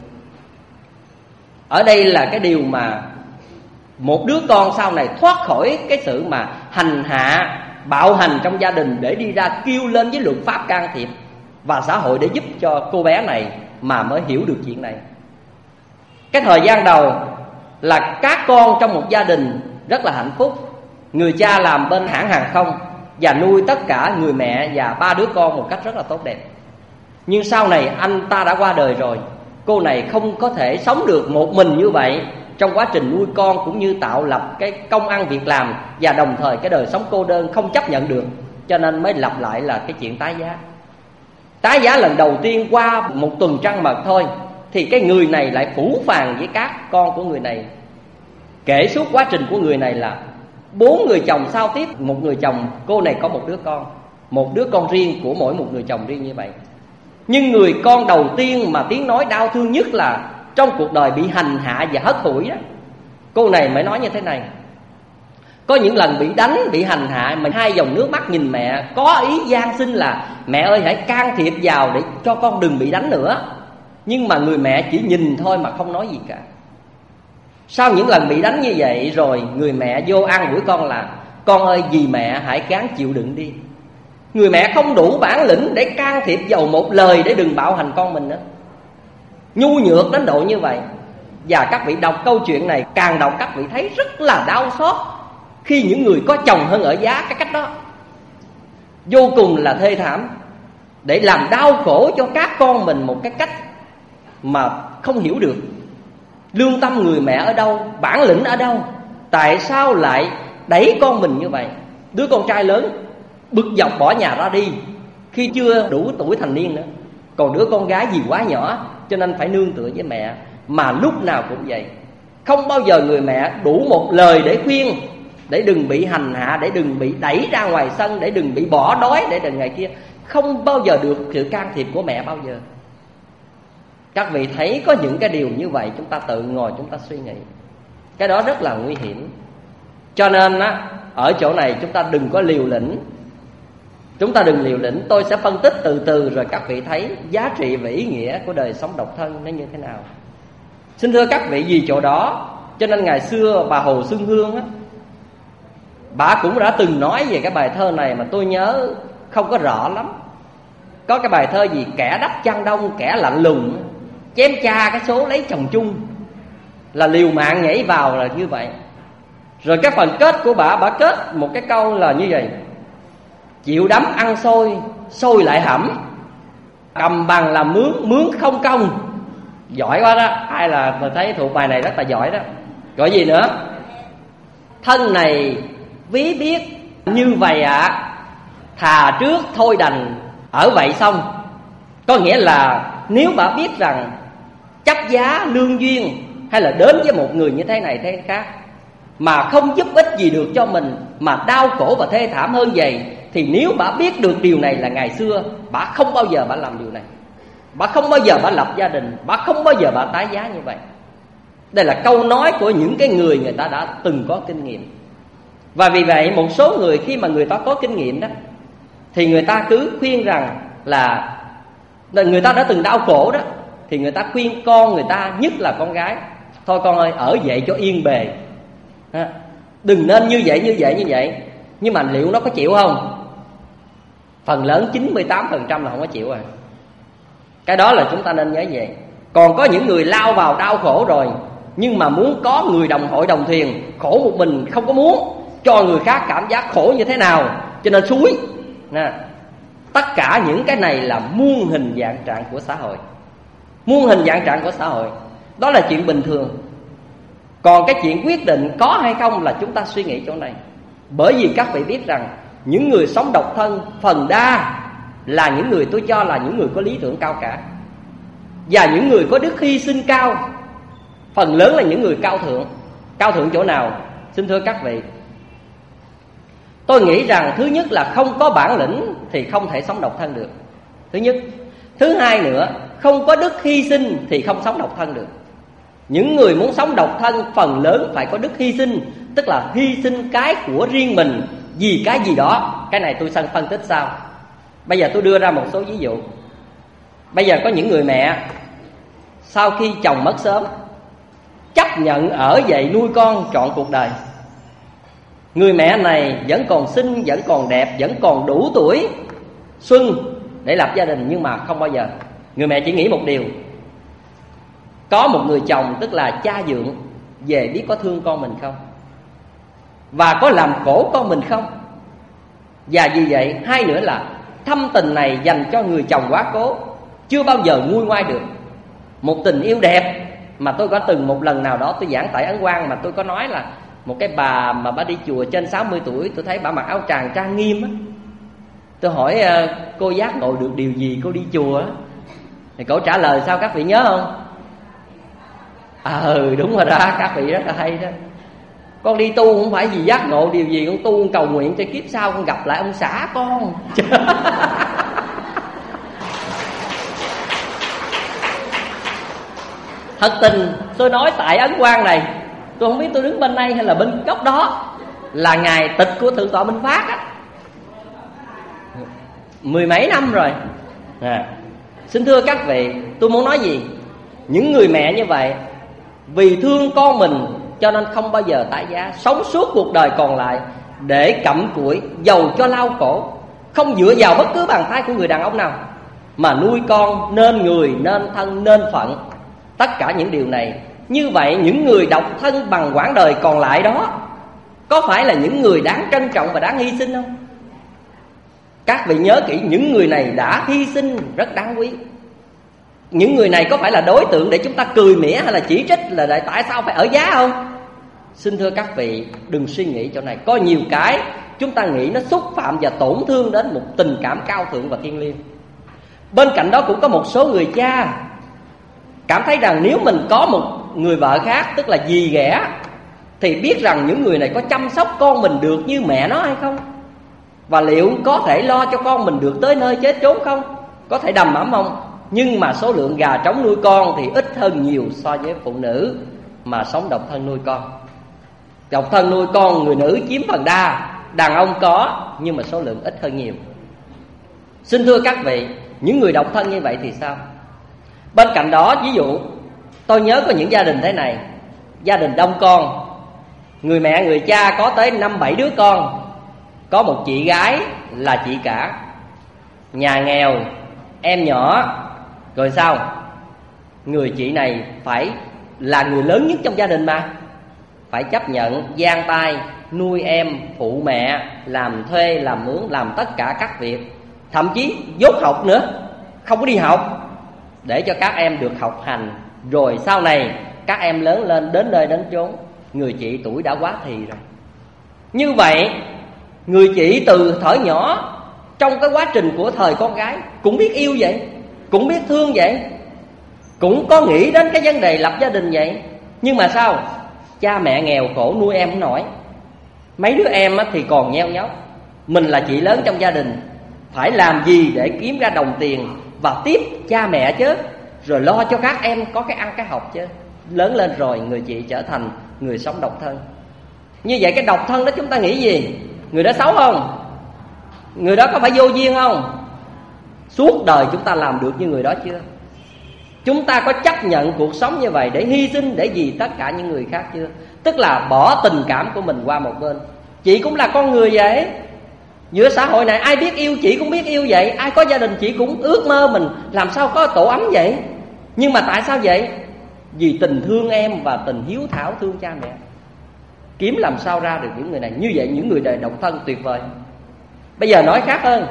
Ở đây là cái điều mà một đứa con sau này thoát khỏi cái sự mà hành hạ, bạo hành trong gia đình để đi ra kêu lên với luật pháp can thiệp và xã hội để giúp cho cô bé này mà mới hiểu được chuyện này. Cái thời gian đầu là các con trong một gia đình rất là hạnh phúc. Người cha làm bên hãng hàng không và nuôi tất cả người mẹ và 3 đứa con một cách rất là tốt đẹp. Nhưng sau này anh ta đã qua đời rồi, cô này không có thể sống được một mình như vậy trong quá trình nuôi con cũng như tạo lập cái công ăn việc làm, và đồng thời cái đời sống cô đơn không chấp nhận được, cho nên mới lặp lại là cái chuyện tái giá. Tái giá lần đầu tiên qua một tuần trăng mật thôi thì cái người này lại phủ phàng với các con của người này. Kể suốt quá trình của người này là 4 người chồng sau tiếp một người chồng, cô này có một đứa con riêng của mỗi một người chồng riêng như vậy. Nhưng người con đầu tiên mà tiếng nói đau thương nhất là trong cuộc đời bị hành hạ và hất hủi đó, cô này mới nói như thế này: có những lần bị đánh, bị hành hạ mà 2 dòng nước mắt nhìn mẹ, có ý van xin là mẹ ơi hãy can thiệp vào để cho con đừng bị đánh nữa. Nhưng mà người mẹ chỉ nhìn thôi mà không nói gì cả. Sau những lần bị đánh như vậy rồi, người mẹ vô an ủi con là: con ơi vì mẹ hãy gắng chịu đựng đi. Người mẹ không đủ bản lĩnh để can thiệp vào một lời để đừng bạo hành con mình nữa, nhu nhược đến độ như vậy. Và các vị đọc câu chuyện này, càng đọc các vị thấy rất là đau xót khi những người có chồng hơn ở giá cái cách đó vô cùng là thê thảm, để làm đau khổ cho các con mình một cái cách mà không hiểu được. Lương tâm người mẹ ở đâu, bản lĩnh ở đâu, tại sao lại đẩy con mình như vậy? Đứa con trai lớn bực dọc bỏ nhà ra đi khi chưa đủ tuổi thành niên nữa, còn đứa con gái vì quá nhỏ cho nên phải nương tựa với mẹ. Mà lúc nào cũng vậy, không bao giờ người mẹ đủ một lời để khuyên, để đừng bị hành hạ, để đừng bị đẩy ra ngoài sân, để đừng bị bỏ đói, để đừng ngày kia. Không bao giờ được sự can thiệp của mẹ bao giờ. Các vị thấy có những cái điều như vậy, chúng ta tự ngồi chúng ta suy nghĩ, cái đó rất là nguy hiểm. Cho nên á, ở chỗ này chúng ta đừng có liều lĩnh. Chúng ta đừng liều lĩnh. Tôi sẽ phân tích từ từ rồi các vị thấy giá trị và ý nghĩa của đời sống độc thân nó như thế nào. Xin thưa các vị, vì chỗ đó cho nên ngày xưa bà Hồ Xuân Hương á, bà cũng đã từng nói về cái bài thơ này mà tôi nhớ không có rõ lắm. Có cái bài thơ gì: kẻ đắp chăn đông kẻ lạnh lùng, chém cha cái số lấy chồng chung, là liều mạng nhảy vào là như vậy. Rồi cái phần kết của bà kết một cái câu là như vậy: chịu đấm ăn xôi, xôi lại hẩm, cầm bằng làm mướn, mướn không công. Giỏi quá đó, ai là tôi thấy thuộc bài này rất là giỏi đó. Gọi gì nữa? Thân này ví biết như vậy ạ, thà trước thôi đành ở vậy xong. Có nghĩa là nếu bà biết rằng chấp giá lương duyên hay là đến với một người như thế này thế khác mà không giúp ích gì được cho mình, mà đau khổ và thê thảm hơn vậy, thì nếu bà biết được điều này là ngày xưa, bà không bao giờ bà làm điều này. Bà không bao giờ bà lập gia đình, bà không bao giờ bà tái giá như vậy. Đây là câu nói của những cái người ta đã từng có kinh nghiệm. Và vì vậy một số người khi mà người ta có kinh nghiệm đó, thì người ta cứ khuyên rằng là người ta đã từng đau khổ đó, thì người ta khuyên con người ta, nhất là con gái: thôi con ơi, ở vậy cho yên bề, đừng nên như vậy. Nhưng mà liệu nó có chịu không? Phần lớn 98% là không có chịu rồi. Cái đó là chúng ta nên nhớ vậy. Còn có những người lao vào đau khổ rồi, nhưng mà muốn có người đồng hội đồng thuyền, khổ một mình không có muốn cho người khác cảm giác khổ như thế nào, cho nên xúi nè. Tất cả những cái này là muôn hình vạn trạng của xã hội. Muôn hình vạn trạng của xã hội, đó là chuyện bình thường. Còn cái chuyện quyết định có hay không là chúng ta suy nghĩ chỗ này. Bởi vì các vị biết rằng những người sống độc thân phần đa là những người tôi cho là những người có lý tưởng cao cả, và những người có đức hy sinh cao. Phần lớn là những người cao thượng. Cao thượng chỗ nào? Xin thưa các vị, tôi nghĩ rằng thứ nhất là không có bản lĩnh thì không thể sống độc thân được. Thứ nhất. Thứ hai nữa, không có đức hy sinh thì không sống độc thân được. Những người muốn sống độc thân phần lớn phải có đức hy sinh, tức là hy sinh cái của riêng mình vì cái gì đó. Cái này tôi phân tích sau. Bây giờ tôi đưa ra một số ví dụ. Bây giờ có những người mẹ sau khi chồng mất sớm chấp nhận ở vậy nuôi con trọn cuộc đời. Người mẹ này vẫn còn xinh, vẫn còn đẹp, vẫn còn đủ tuổi xuân để lập gia đình. Nhưng mà không bao giờ, người mẹ chỉ nghĩ một điều: có một người chồng, tức là cha dượng, về biết có thương con mình không, và có làm khổ con mình không. Và vì vậy, hai nữa là thâm tình này dành cho người chồng quá cố, chưa bao giờ nguôi ngoai được. Một tình yêu đẹp mà tôi có từng một lần nào đó tôi giảng tại Ấn Quang, mà tôi có nói là một cái bà mà bà đi chùa trên 60 tuổi, tôi thấy bà mặc áo tràng trang nghiêm á. Tôi hỏi cô giác ngộ được điều gì cô đi chùa á? Thì cổ trả lời sao các vị nhớ không? Đúng rồi đó, các vị rất là hay đó. Con đi tu không phải vì giác ngộ điều gì, con tu con cầu nguyện cho kiếp sau con gặp lại ông xã con. Thật tình tôi nói tại Ấn Quang này, tôi không biết tôi đứng bên đây hay là bên góc đó, là ngày tịch của Thượng tọa Minh Phát á, 10 mấy năm rồi. Xin thưa các vị, tôi muốn nói gì? Những người mẹ như vậy vì thương con mình cho nên không bao giờ tái giá, sống suốt cuộc đời còn lại để cặm cụi, dầu cho lao khổ, không dựa vào bất cứ bàn tay của người đàn ông nào, mà nuôi con nên người, nên thân, nên phận. Tất cả những điều này. Như vậy những người độc thân bằng quãng đời còn lại đó có phải là những người đáng trân trọng và đáng hy sinh không? Các vị nhớ kỹ, những người này đã hy sinh rất đáng quý. Những người này có phải là đối tượng để chúng ta cười mỉa hay là chỉ trích là tại sao phải ở giá không? Xin thưa các vị, đừng suy nghĩ chỗ này. Có nhiều cái chúng ta nghĩ nó xúc phạm và tổn thương đến một tình cảm cao thượng và thiêng liêng. Bên cạnh đó cũng có một số người cha cảm thấy rằng nếu mình có một người vợ khác, tức là dì ghẻ, thì biết rằng những người này có chăm sóc con mình được như mẹ nó hay không, và liệu có thể lo cho con mình được tới nơi chết chốn không, có thể đầm ấm không. Nhưng mà số lượng gà trống nuôi con thì ít hơn nhiều so với phụ nữ mà sống độc thân nuôi con. Độc thân nuôi con người nữ chiếm phần đa, đàn ông có nhưng mà số lượng ít hơn nhiều. Xin thưa các vị, những người độc thân như vậy thì sao? Bên cạnh đó, ví dụ tôi nhớ có những gia đình thế này, gia đình đông con, người mẹ người cha có tới 5-7 đứa con, có một chị gái là chị cả, nhà nghèo, em nhỏ. Rồi sao? Người chị này phải là người lớn nhất trong gia đình mà, phải chấp nhận giang tay nuôi em, phụ mẹ, làm thuê, làm mướn, làm tất cả các việc, thậm chí dốt học nữa, không có đi học, để cho các em được học hành. Rồi sau này các em lớn lên đến nơi đến chốn, người chị tuổi đã quá thì rồi. Như vậy người chị từ thuở nhỏ, trong cái quá trình của thời con gái, cũng biết yêu vậy, cũng biết thương vậy, cũng có nghĩ đến cái vấn đề lập gia đình vậy. Nhưng mà sao? Cha mẹ nghèo khổ nuôi em không nổi, mấy đứa em thì còn nheo nhóc. Mình là chị lớn trong gia đình, phải làm gì để kiếm ra đồng tiền và tiếp cha mẹ chứ, rồi lo cho các em có cái ăn cái học chứ. Lớn lên rồi người chị trở thành người sống độc thân. Như vậy cái độc thân đó chúng ta nghĩ gì? Người đó xấu không? Người đó có phải vô duyên không? Suốt đời chúng ta làm được như người đó chưa? Chúng ta có chấp nhận cuộc sống như vậy để hy sinh để vì tất cả những người khác chưa? Tức là bỏ tình cảm của mình qua một bên. Chị cũng là con người vậy. Giữa xã hội này ai biết yêu chị cũng biết yêu vậy. Ai có gia đình chị cũng ước mơ mình làm sao có tổ ấm vậy. Nhưng mà tại sao vậy? Vì tình thương em và tình hiếu thảo thương cha mẹ. Kiếm làm sao ra được những người này. Như vậy những người đời độc thân tuyệt vời. Bây giờ nói khác hơn.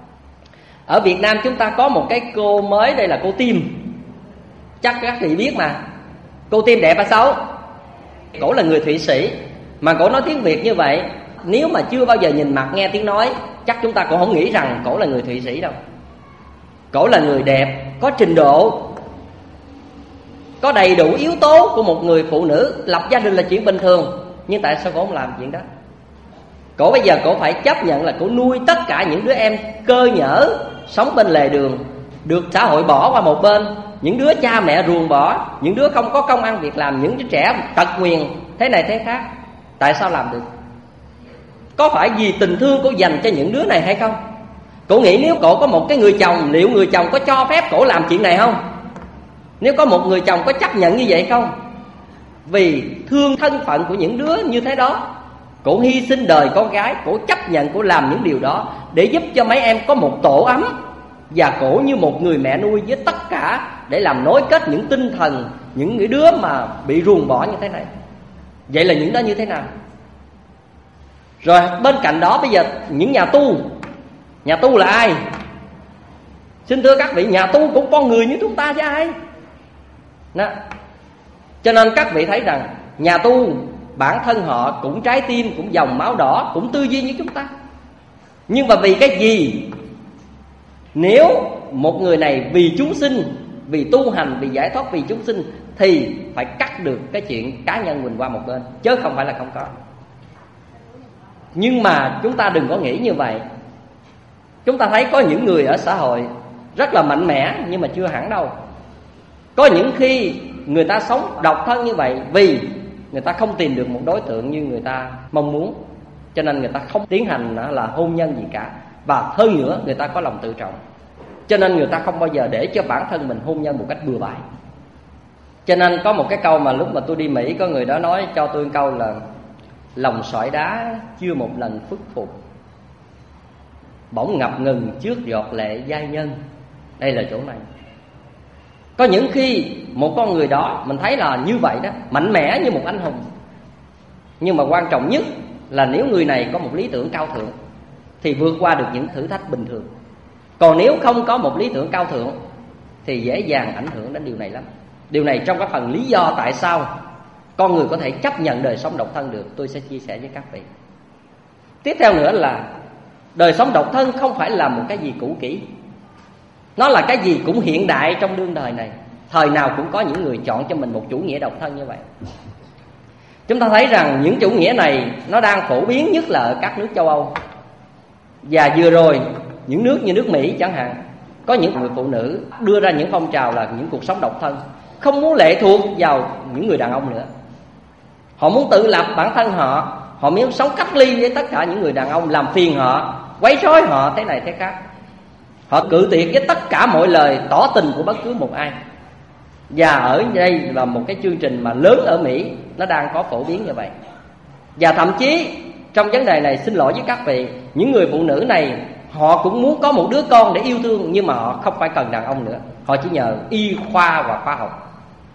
Ở Việt Nam chúng ta có một cái cô mới, đây là cô Tim. Chắc các vị biết mà. Cô Tim đẹp hay xấu? Cổ là người Thụy Sĩ, mà cổ nói tiếng Việt như vậy, nếu mà chưa bao giờ nhìn mặt nghe tiếng nói, chắc chúng ta cũng không nghĩ rằng cổ là người Thụy Sĩ đâu. Cổ là người đẹp, có trình độ, có đầy đủ yếu tố của một người phụ nữ. Lập gia đình là chuyện bình thường. Nhưng tại sao cổ không làm chuyện đó? Cổ bây giờ cổ phải chấp nhận là cổ nuôi tất cả những đứa em cơ nhỡ sống bên lề đường, được xã hội bỏ qua một bên. Những đứa cha mẹ ruồng bỏ, những đứa không có công ăn việc làm, những đứa trẻ tật nguyền thế này thế khác. Tại sao làm được? Có phải vì tình thương cổ dành cho những đứa này hay không? Cổ nghĩ nếu cổ có một cái người chồng, liệu người chồng có cho phép cổ làm chuyện này không? Nếu có một người chồng có chấp nhận như vậy không? Vì thương thân phận của những đứa như thế đó, cổ hy sinh đời con gái, cổ chấp nhận cổ làm những điều đó để giúp cho mấy em có một tổ ấm. Và cổ như một người mẹ nuôi với tất cả để làm nối kết những tinh thần những đứa mà bị ruồng bỏ như thế này. Vậy là những đó như thế nào? Rồi bên cạnh đó bây giờ những nhà tu. Nhà tu là ai? Xin thưa các vị, nhà tu cũng con người như chúng ta chứ ai đó. Cho nên các vị thấy rằng nhà tu bản thân họ cũng trái tim, cũng dòng máu đỏ, cũng tư duy như chúng ta. Nhưng mà vì cái gì? Nếu một người này vì chúng sinh, vì tu hành, vì giải thoát, vì chúng sinh, thì phải cắt được cái chuyện cá nhân mình qua một bên, chứ không phải là không có. Nhưng mà chúng ta đừng có nghĩ như vậy. Chúng ta thấy có những người ở xã hội rất là mạnh mẽ, nhưng mà chưa hẳn đâu. Có những khi người ta sống độc thân như vậy vì người ta không tìm được một đối tượng như người ta mong muốn, cho nên người ta không tiến hành là hôn nhân gì cả. Và hơn nữa người ta có lòng tự trọng, cho nên người ta không bao giờ để cho bản thân mình hôn nhân một cách bừa bãi. Cho nên có một cái câu mà lúc mà tôi đi Mỹ, có người đó nói cho tôi câu là lòng sỏi đá chưa một lần phức phục, bỗng ngập ngừng trước giọt lệ giai nhân. Đây là chỗ này. Có những khi một con người đó mình thấy là như vậy đó, mạnh mẽ như một anh hùng. Nhưng mà quan trọng nhất là nếu người này có một lý tưởng cao thượng thì vượt qua được những thử thách bình thường. Còn nếu không có một lý tưởng cao thượng thì dễ dàng ảnh hưởng đến điều này lắm. Điều này trong cái phần lý do tại sao con người có thể chấp nhận đời sống độc thân được, tôi sẽ chia sẻ với các vị. Tiếp theo nữa là đời sống độc thân không phải là một cái gì cũ kỹ. Nó là cái gì cũng hiện đại trong đương đời này. Thời nào cũng có những người chọn cho mình một chủ nghĩa độc thân như vậy. Chúng ta thấy rằng những chủ nghĩa này nó đang phổ biến nhất là ở các nước châu Âu. Và vừa rồi những nước như nước Mỹ chẳng hạn, có những người phụ nữ đưa ra những phong trào là những cuộc sống độc thân, không muốn lệ thuộc vào những người đàn ông nữa. Họ muốn tự lập bản thân họ. Họ muốn sống cách ly với tất cả những người đàn ông làm phiền họ, quấy rối họ thế này thế khác. Họ cự tuyệt với tất cả mọi lời tỏ tình của bất cứ một ai. Và ở đây là một cái chương trình mà lớn ở Mỹ, nó đang có phổ biến như vậy. Và thậm chí trong vấn đề này, xin lỗi với các vị, những người phụ nữ này họ cũng muốn có một đứa con để yêu thương, nhưng mà họ không phải cần đàn ông nữa. Họ chỉ nhờ y khoa và khoa học.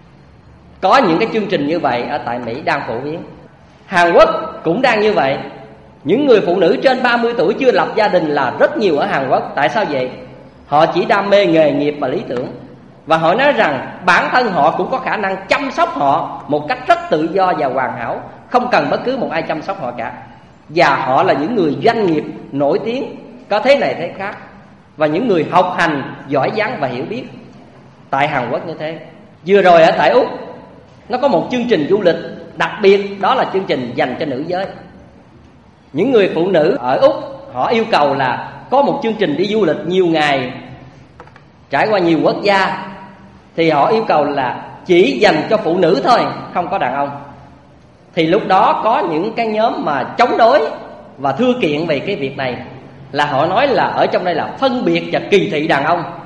Có những cái chương trình như vậy ở tại Mỹ đang phổ biến. Hàn Quốc cũng đang như vậy. Những người phụ nữ trên 30 tuổi chưa lập gia đình là rất nhiều ở Hàn Quốc. Tại sao vậy? Họ chỉ đam mê nghề nghiệp và lý tưởng. Và họ nói rằng bản thân họ cũng có khả năng chăm sóc họ một cách rất tự do và hoàn hảo, không cần bất cứ một ai chăm sóc họ cả. Và họ là những người doanh nghiệp nổi tiếng, có thế này thế khác, và những người học hành, giỏi giang và hiểu biết. Tại Hàn Quốc như thế. Vừa rồi ở tại Úc, nó có một chương trình du lịch đặc biệt, đó là chương trình dành cho nữ giới. Những người phụ nữ ở Úc họ yêu cầu là có một chương trình đi du lịch nhiều ngày, trải qua nhiều quốc gia, thì họ yêu cầu là chỉ dành cho phụ nữ thôi, không có đàn ông. Thì lúc đó có những cái nhóm mà chống đối và thưa kiện về cái việc này, là họ nói là ở trong đây là phân biệt và kỳ thị đàn ông.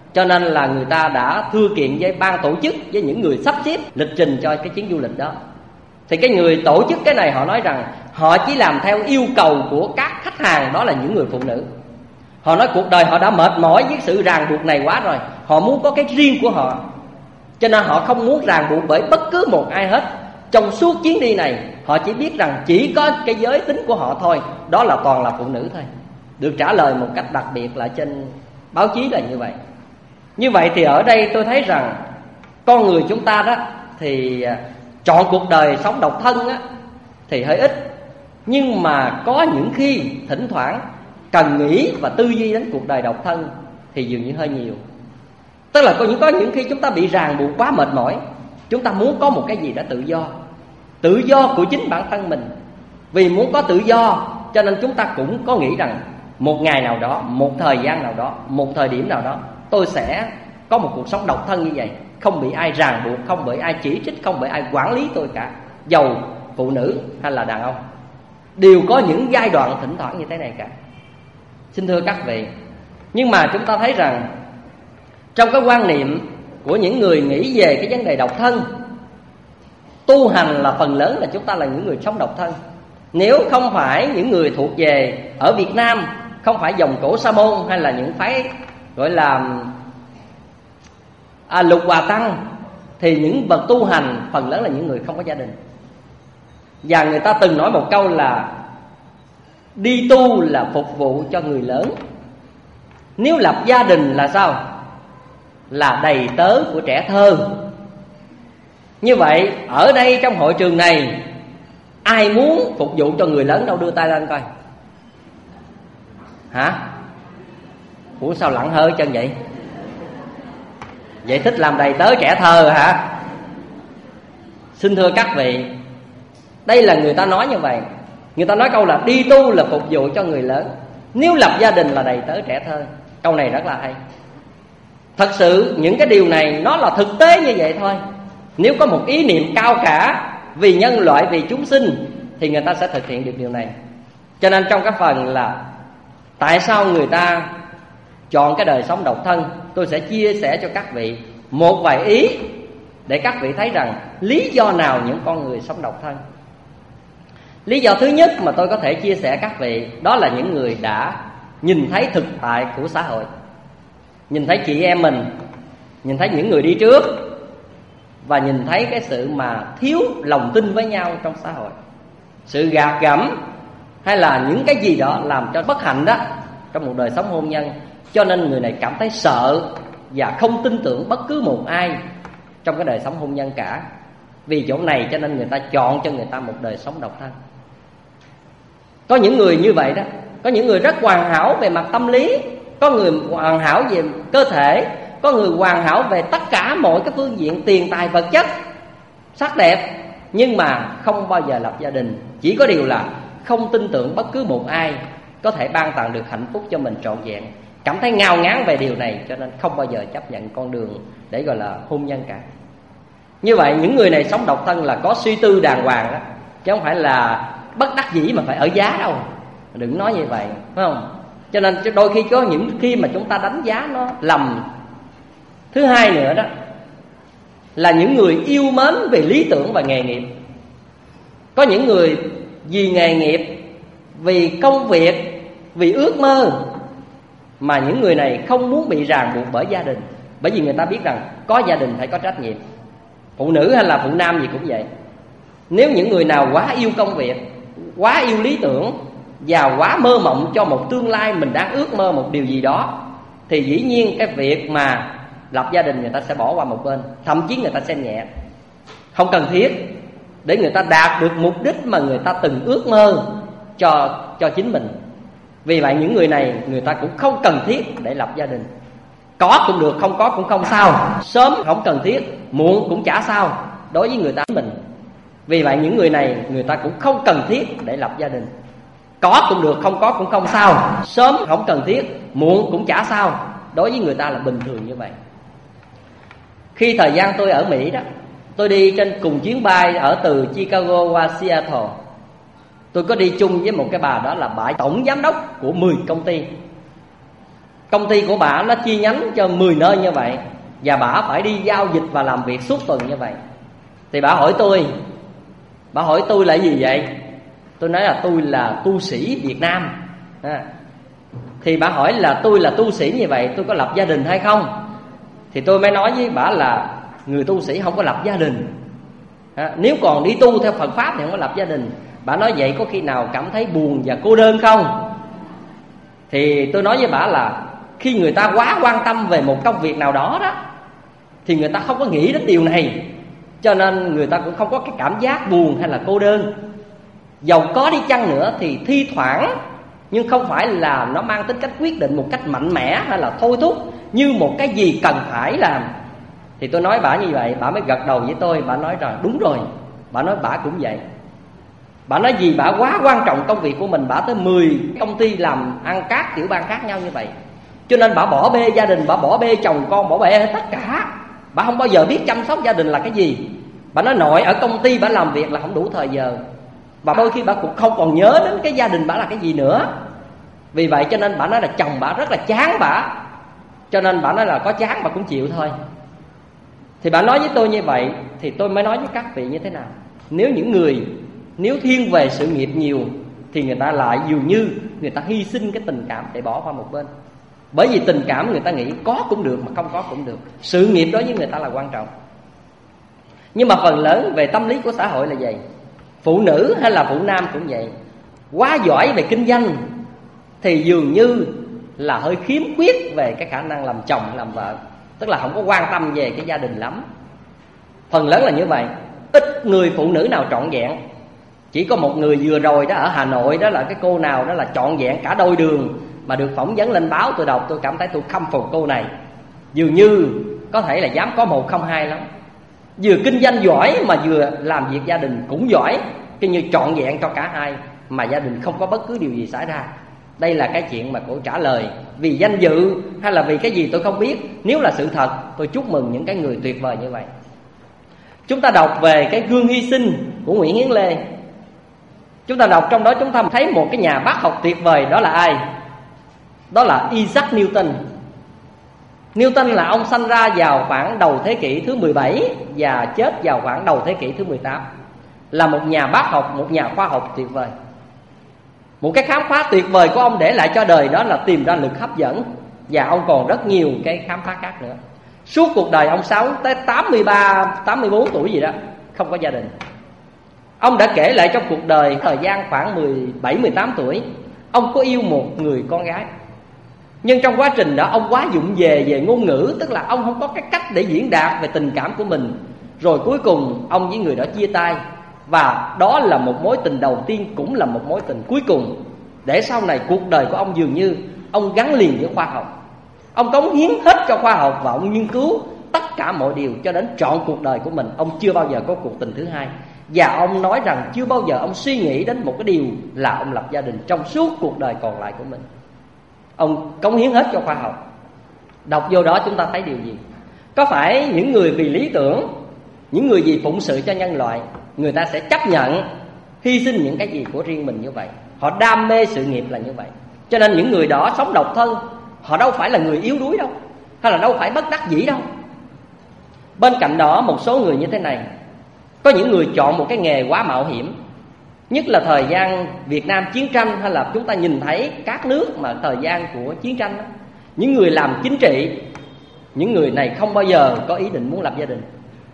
Cho nên là người ta đã thưa kiện với ban tổ chức, với những người sắp xếp lịch trình cho cái chuyến du lịch đó. Thì cái người tổ chức cái này họ nói rằng họ chỉ làm theo yêu cầu của các khách hàng, đó là những người phụ nữ. Họ nói cuộc đời họ đã mệt mỏi với sự ràng buộc này quá rồi, họ muốn có cái riêng của họ. Cho nên họ không muốn ràng buộc bởi bất cứ một ai hết. Trong suốt chuyến đi này, họ chỉ biết rằng chỉ có cái giới tính của họ thôi, đó là toàn là phụ nữ thôi. Được trả lời một cách đặc biệt là trên báo chí là như vậy. Như vậy thì ở đây tôi thấy rằng con người chúng ta đó thì chọn cuộc đời sống độc thân á, thì hơi ít. Nhưng mà có những khi thỉnh thoảng cần nghĩ và tư duy đến cuộc đời độc thân thì dường như hơi nhiều. Tức là có những khi chúng ta bị ràng buộc quá mệt mỏi, chúng ta muốn có một cái gì đó tự do. Tự do của chính bản thân mình. Vì muốn có tự do cho nên chúng ta cũng có nghĩ rằng một ngày nào đó, một thời gian nào đó, một thời điểm nào đó, tôi sẽ có một cuộc sống độc thân như vậy, không bị ai ràng buộc, không bị ai chỉ trích, không bị ai quản lý tôi cả, dầu phụ nữ hay là đàn ông. Đều có những giai đoạn thỉnh thoảng như thế này cả. Xin thưa các vị, nhưng mà chúng ta thấy rằng trong cái quan niệm của những người nghĩ về cái vấn đề độc thân, tu hành là phần lớn là chúng ta là những người sống độc thân. Nếu không phải những người thuộc về ở Việt Nam, không phải dòng cổ Sa môn hay là những phái gọi là Lục Hòa Tăng, thì những bậc tu hành phần lớn là những người không có gia đình. Và người ta từng nói một câu là đi tu là phục vụ cho người lớn. Nếu lập gia đình là sao? Là đầy tớ của trẻ thơ. Như vậy ở đây trong hội trường này, ai muốn phục vụ cho người lớn đâu, đưa tay lên coi. Hả? Ủa sao lặng hơi chân vậy? Vậy thích làm đầy tớ trẻ thơ hả? Xin thưa các vị, đây là người ta nói như vậy. Người ta nói câu là đi tu là phục vụ cho người lớn, nếu lập gia đình là đầy tớ trẻ thơ. Câu này rất là hay. Thật sự những cái điều này nó là thực tế như vậy thôi. Nếu có một ý niệm cao cả vì nhân loại, vì chúng sinh, thì người ta sẽ thực hiện được điều này. Cho nên trong cái phần là tại sao người ta chọn cái đời sống độc thân, tôi sẽ chia sẻ cho các vị một vài ý để các vị thấy rằng lý do nào những con người sống độc thân. Lý do thứ nhất mà tôi có thể chia sẻ các vị, đó là những người đã nhìn thấy thực tại của xã hội, nhìn thấy chị em mình, nhìn thấy những người đi trước, và nhìn thấy cái sự mà thiếu lòng tin với nhau trong xã hội, sự gạt gẫm hay là những cái gì đó làm cho bất hạnh đó trong một đời sống hôn nhân. Cho nên người này cảm thấy sợ và không tin tưởng bất cứ một ai trong cái đời sống hôn nhân cả. Vì chỗ này cho nên người ta chọn cho người ta một đời sống độc thân. Có những người như vậy đó. Có những người rất hoàn hảo về mặt tâm lý, có người hoàn hảo về cơ thể, có người hoàn hảo về tất cả mọi cái phương diện tiền tài vật chất, sắc đẹp, nhưng mà không bao giờ lập gia đình. Chỉ có điều là không tin tưởng bất cứ một ai có thể ban tặng được hạnh phúc cho mình trọn vẹn, cảm thấy ngao ngán về điều này, cho nên không bao giờ chấp nhận con đường để gọi là hôn nhân cả. Như vậy những người này sống độc thân là có suy tư đàng hoàng đó, chứ không phải là bất đắc dĩ mà phải ở giá đâu. Đừng nói như vậy, phải không? Cho nên đôi khi có những khi mà chúng ta đánh giá nó lầm. Thứ hai nữa đó là những người yêu mến về lý tưởng và nghề nghiệp. Có những người vì nghề nghiệp, vì công việc, vì ước mơ mà những người này không muốn bị ràng buộc bởi gia đình. Bởi vì người ta biết rằng có gia đình phải có trách nhiệm. Phụ nữ hay là phụ nam gì cũng vậy. Nếu những người nào quá yêu công việc, quá yêu lý tưởng và quá mơ mộng cho một tương lai mình đang ước mơ một điều gì đó, thì dĩ nhiên cái việc mà lập gia đình người ta sẽ bỏ qua một bên, thậm chí người ta xem nhẹ, không cần thiết để người ta đạt được mục đích mà người ta từng ước mơ cho chính mình. Vì vậy những người này người ta cũng không cần thiết để lập gia đình. Có cũng được, không có cũng không sao. Sớm không cần thiết, muộn cũng chả sao đối với người ta mình. Vì vậy những người này người ta cũng không cần thiết để lập gia đình. Có cũng được, không có cũng không sao. Sớm không cần thiết, muộn cũng chả sao đối với người ta là bình thường như vậy. Khi thời gian tôi ở Mỹ đó, tôi đi trên cùng chuyến bay ở từ Chicago qua Seattle. Tôi có đi chung với một cái bà đó là bà tổng giám đốc của 10 công ty. Công ty của bà nó chi nhánh cho 10 nơi như vậy, và bà phải đi giao dịch và làm việc suốt tuần như vậy. Thì bà hỏi tôi là gì vậy? Tôi nói là tôi là tu sĩ Việt Nam. Thì bà hỏi là tôi là tu sĩ như vậy, tôi có lập gia đình hay không? Thì tôi mới nói với bà là người tu sĩ không có lập gia đình. Nếu còn đi tu theo Phật Pháp thì không có lập gia đình. Bà nói vậy có khi nào cảm thấy buồn và cô đơn không? Thì tôi nói với bà là khi người ta quá quan tâm về một công việc nào đó đó, thì người ta không có nghĩ đến điều này, cho nên người ta cũng không có cái cảm giác buồn hay là cô đơn. Dầu có đi chăng nữa thì thi thoảng, nhưng không phải là nó mang tính cách quyết định một cách mạnh mẽ hay là thôi thúc như một cái gì cần phải làm. Thì tôi nói bà như vậy, bà mới gật đầu với tôi. Bà nói rằng đúng rồi. Bà nói bà cũng vậy. Bà nói vì bà quá quan trọng công việc của mình, bà tới 10 công ty làm ăn các tiểu bang khác nhau như vậy, cho nên bà bỏ bê gia đình, bà bỏ bê chồng con, bỏ bê tất cả. Bà không bao giờ biết chăm sóc gia đình là cái gì. Bà nói nội ở công ty bà làm việc là không đủ thời giờ, và đôi khi bà cũng không còn nhớ đến cái gia đình bà là cái gì nữa. Vì vậy cho nên bà nói là chồng bà rất là chán bà, cho nên bà nói là có chán bà cũng chịu thôi. Thì bà nói với tôi như vậy, thì tôi mới nói với các vị như thế nào. Nếu thiên về sự nghiệp nhiều, thì người ta lại dường như người ta hy sinh cái tình cảm để bỏ qua một bên. Bởi vì tình cảm người ta nghĩ có cũng được mà không có cũng được. Sự nghiệp đối với người ta là quan trọng. Nhưng mà phần lớn về tâm lý của xã hội là vậy. Phụ nữ hay là phụ nam cũng vậy. Quá giỏi về kinh doanh thì dường như là hơi khiếm khuyết về cái khả năng làm chồng làm vợ, tức là không có quan tâm về cái gia đình lắm. Phần lớn là như vậy. Ít người phụ nữ nào trọn vẹn. Chỉ có một người vừa rồi đó ở Hà Nội, đó là cái cô nào đó là trọn vẹn cả đôi đường, mà được phỏng vấn lên báo tôi đọc, tôi cảm thấy tôi khâm phục cô này. Dường như có thể là dám có 1 không 2 lắm. Vừa kinh doanh giỏi mà vừa làm việc gia đình cũng giỏi, cái như trọn vẹn cho cả hai, mà gia đình không có bất cứ điều gì xảy ra. Đây là cái chuyện mà cô trả lời vì danh dự hay là vì cái gì tôi không biết. Nếu là sự thật, tôi chúc mừng những cái người tuyệt vời như vậy. Chúng ta đọc về cái gương hy sinh của Nguyễn Hiến Lê. Chúng ta đọc trong đó chúng ta thấy một cái nhà bác học tuyệt vời. Đó là ai? Đó là Isaac Newton. Newton là ông sanh ra vào khoảng đầu thế kỷ thứ 17 và chết vào khoảng đầu thế kỷ thứ 18. Là một nhà bác học, một nhà khoa học tuyệt vời. Một cái khám phá tuyệt vời của ông để lại cho đời đó là tìm ra lực hấp dẫn. Và ông còn rất nhiều cái khám phá khác nữa. Suốt cuộc đời ông sống tới 83, 84 tuổi gì đó, không có gia đình. Ông đã kể lại trong cuộc đời thời gian khoảng 17, 18 tuổi, ông có yêu một người con gái. Nhưng trong quá trình đó ông quá vụng về ngôn ngữ, tức là ông không có cái cách để diễn đạt về tình cảm của mình. Rồi cuối cùng ông với người đó chia tay. Và đó là một mối tình đầu tiên, cũng là một mối tình cuối cùng. Để sau này cuộc đời của ông dường như ông gắn liền với khoa học. Ông cống hiến hết cho khoa học và ông nghiên cứu tất cả mọi điều cho đến trọn cuộc đời của mình. Ông chưa bao giờ có cuộc tình thứ hai. Và ông nói rằng chưa bao giờ ông suy nghĩ đến một cái điều là ông lập gia đình trong suốt cuộc đời còn lại của mình. Ông cống hiến hết cho khoa học. Đọc vô đó chúng ta thấy điều gì? Có phải những người vì lý tưởng, những người vì phụng sự cho nhân loại, người ta sẽ chấp nhận hy sinh những cái gì của riêng mình như vậy? Họ đam mê sự nghiệp là như vậy. Cho nên những người đó sống độc thân. Họ đâu phải là người yếu đuối đâu, hay là đâu phải bất đắc dĩ đâu. Bên cạnh đó một số người như thế này. Có những người chọn một cái nghề quá mạo hiểm. Nhất là thời gian Việt Nam chiến tranh, hay là chúng ta nhìn thấy các nước mà thời gian của chiến tranh đó. Những người làm chính trị, những người này không bao giờ có ý định muốn lập gia đình.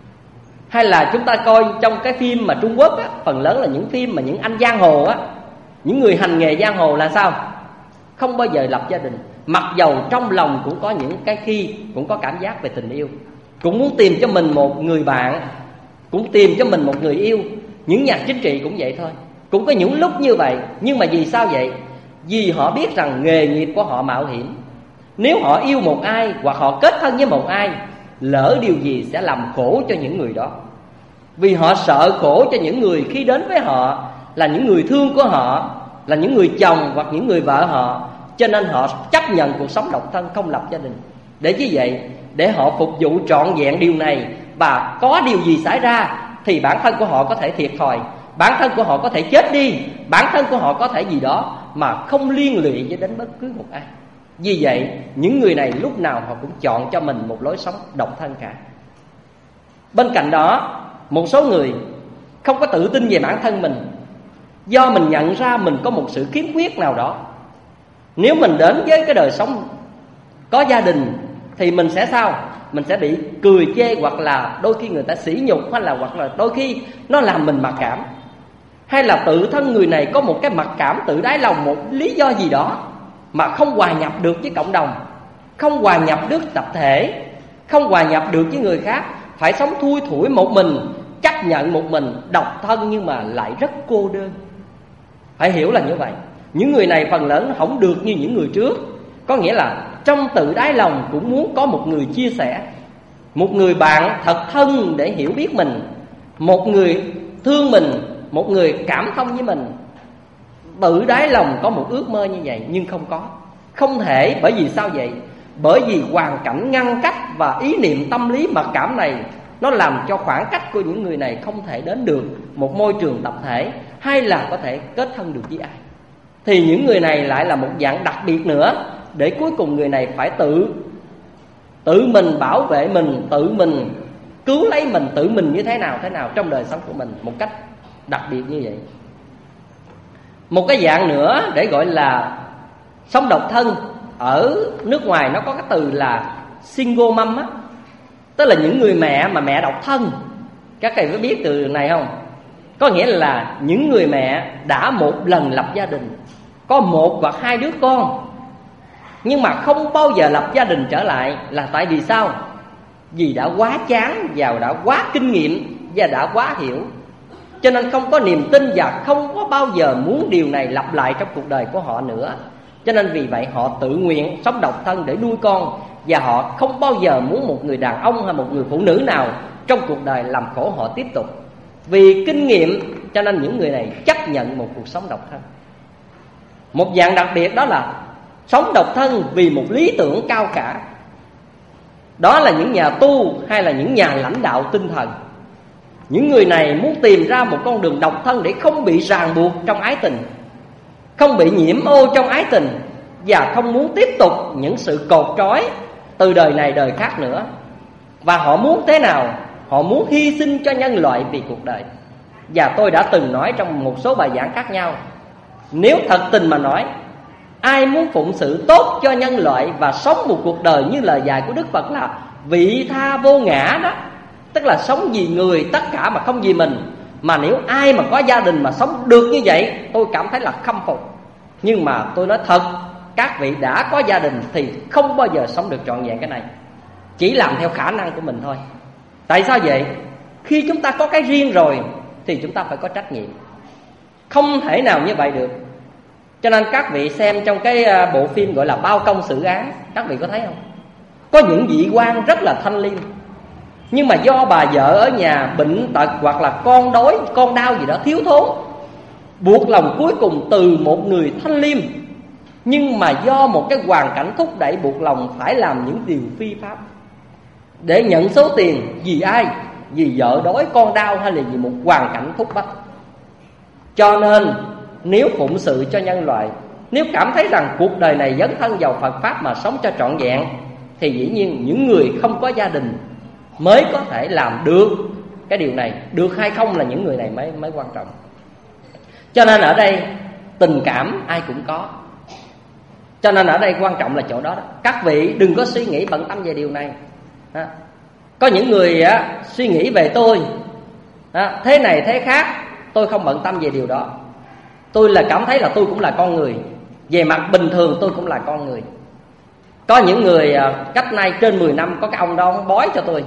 Hay là chúng ta coi trong cái phim mà Trung Quốc á, phần lớn là những phim mà những anh giang hồ á, những người hành nghề giang hồ là sao? Không bao giờ lập gia đình. Mặc dầu trong lòng cũng có những cái khi cũng có cảm giác về tình yêu, cũng muốn tìm cho mình một người bạn, cũng tìm cho mình một người yêu. Những nhà chính trị cũng vậy thôi, cũng có những lúc như vậy. Nhưng mà vì sao vậy? Vì họ biết rằng nghề nghiệp của họ mạo hiểm. Nếu họ yêu một ai hoặc họ kết thân với một ai, lỡ điều gì sẽ làm khổ cho những người đó. Vì họ sợ khổ cho những người khi đến với họ là những người thương của họ, là những người chồng hoặc những người vợ họ. Cho nên họ chấp nhận cuộc sống độc thân, không lập gia đình. Để như vậy, để họ phục vụ trọn vẹn điều này, và có điều gì xảy ra thì bản thân của họ có thể thiệt thòi, bản thân của họ có thể chết đi, bản thân của họ có thể gì đó, mà không liên lụy với đến bất cứ một ai. Vì vậy những người này lúc nào họ cũng chọn cho mình một lối sống độc thân cả. Bên cạnh đó, một số người không có tự tin về bản thân mình, do mình nhận ra mình có một sự khiếm khuyết nào đó. Nếu mình đến với cái đời sống có gia đình thì mình sẽ sao? Mình sẽ bị cười chê, hoặc là đôi khi người ta sỉ nhục, hoặc là đôi khi nó làm mình mặc cảm. Hay là tự thân người này có một cái mặc cảm tự đáy lòng, một lý do gì đó mà không hòa nhập được với cộng đồng, không hòa nhập được tập thể, không hòa nhập được với người khác, phải sống thui thủi một mình, chấp nhận một mình, độc thân nhưng mà lại rất cô đơn. Phải hiểu là như vậy. Những người này phần lớn không được như những người trước. Có nghĩa là trong tự đáy lòng cũng muốn có một người chia sẻ, một người bạn thật thân để hiểu biết mình, một người thương mình, một người cảm thông với mình. Tự đáy lòng có một ước mơ như vậy nhưng không có, không thể. Bởi vì sao vậy? Bởi vì hoàn cảnh ngăn cách và ý niệm tâm lý mặc cảm này nó làm cho khoảng cách của những người này không thể đến được một môi trường tập thể, hay là có thể kết thân được với ai. Thì những người này lại là một dạng đặc biệt nữa, để cuối cùng người này phải tự mình bảo vệ mình, tự mình cứu lấy mình, tự mình như thế nào trong đời sống của mình, một cách đặc biệt như vậy. Một cái dạng nữa để gọi là sống độc thân, ở nước ngoài nó có cái từ là single mom á, tức là những người mẹ mà mẹ độc thân. Các thầy có biết từ này không? Có nghĩa là những người mẹ đã một lần lập gia đình, có một hoặc hai đứa con, nhưng mà không bao giờ lập gia đình trở lại. Là tại vì sao? Vì đã quá chán và đã quá kinh nghiệm và đã quá hiểu, cho nên không có niềm tin và không có bao giờ muốn điều này lặp lại trong cuộc đời của họ nữa. Cho nên vì vậy họ tự nguyện sống độc thân để nuôi con, và họ không bao giờ muốn một người đàn ông hay một người phụ nữ nào trong cuộc đời làm khổ họ tiếp tục. Vì kinh nghiệm cho nên những người này chấp nhận một cuộc sống độc thân. Một dạng đặc biệt đó là sống độc thân vì một lý tưởng cao cả. Đó là những nhà tu hay là những nhà lãnh đạo tinh thần. Những người này muốn tìm ra một con đường độc thân để không bị ràng buộc trong ái tình, không bị nhiễm ô trong ái tình, và không muốn tiếp tục những sự cột trói từ đời này đời khác nữa. Và họ muốn thế nào? Họ muốn hy sinh cho nhân loại vì cuộc đời. Và tôi đã từng nói trong một số bài giảng khác nhau, nếu thật tình mà nói, ai muốn phụng sự tốt cho nhân loại và sống một cuộc đời như lời dạy của Đức Phật là vị tha vô ngã đó, tức là sống vì người tất cả mà không vì mình. Mà nếu ai mà có gia đình mà sống được như vậy, tôi cảm thấy là khâm phục. Nhưng mà tôi nói thật, các vị đã có gia đình thì không bao giờ sống được trọn vẹn cái này, chỉ làm theo khả năng của mình thôi. Tại sao vậy? Khi chúng ta có cái riêng rồi thì chúng ta phải có trách nhiệm, không thể nào như vậy được. Cho nên các vị xem trong cái bộ phim gọi là Bao Công Xử Án, các vị có thấy không? Có những vị quan rất là thanh liêm, nhưng mà do bà vợ ở nhà bệnh tật hoặc là con đói, con đau gì đó, thiếu thốn, buộc lòng cuối cùng từ một người thanh liêm, nhưng mà do một cái hoàn cảnh thúc đẩy buộc lòng phải làm những điều phi pháp để nhận số tiền. Vì ai? Vì vợ đói, con đau, hay là vì một hoàn cảnh thúc bách. Cho nên nếu phụng sự cho nhân loại, nếu cảm thấy rằng cuộc đời này dấn thân vào Phật Pháp mà sống cho trọn vẹn, thì dĩ nhiên những người không có gia đình mới có thể làm được cái điều này. Được hay không là những người này mới quan trọng. Cho nên ở đây tình cảm ai cũng có. Cho nên ở đây quan trọng là chỗ đó. Các vị đừng có suy nghĩ bận tâm về điều này. Có những người suy nghĩ về tôi thế này thế khác, tôi không bận tâm về điều đó. Tôi là cảm thấy là tôi cũng là con người. Về mặt bình thường tôi cũng là con người. Có những người cách nay trên 10 năm, có cái ông đó ông bói cho tôi.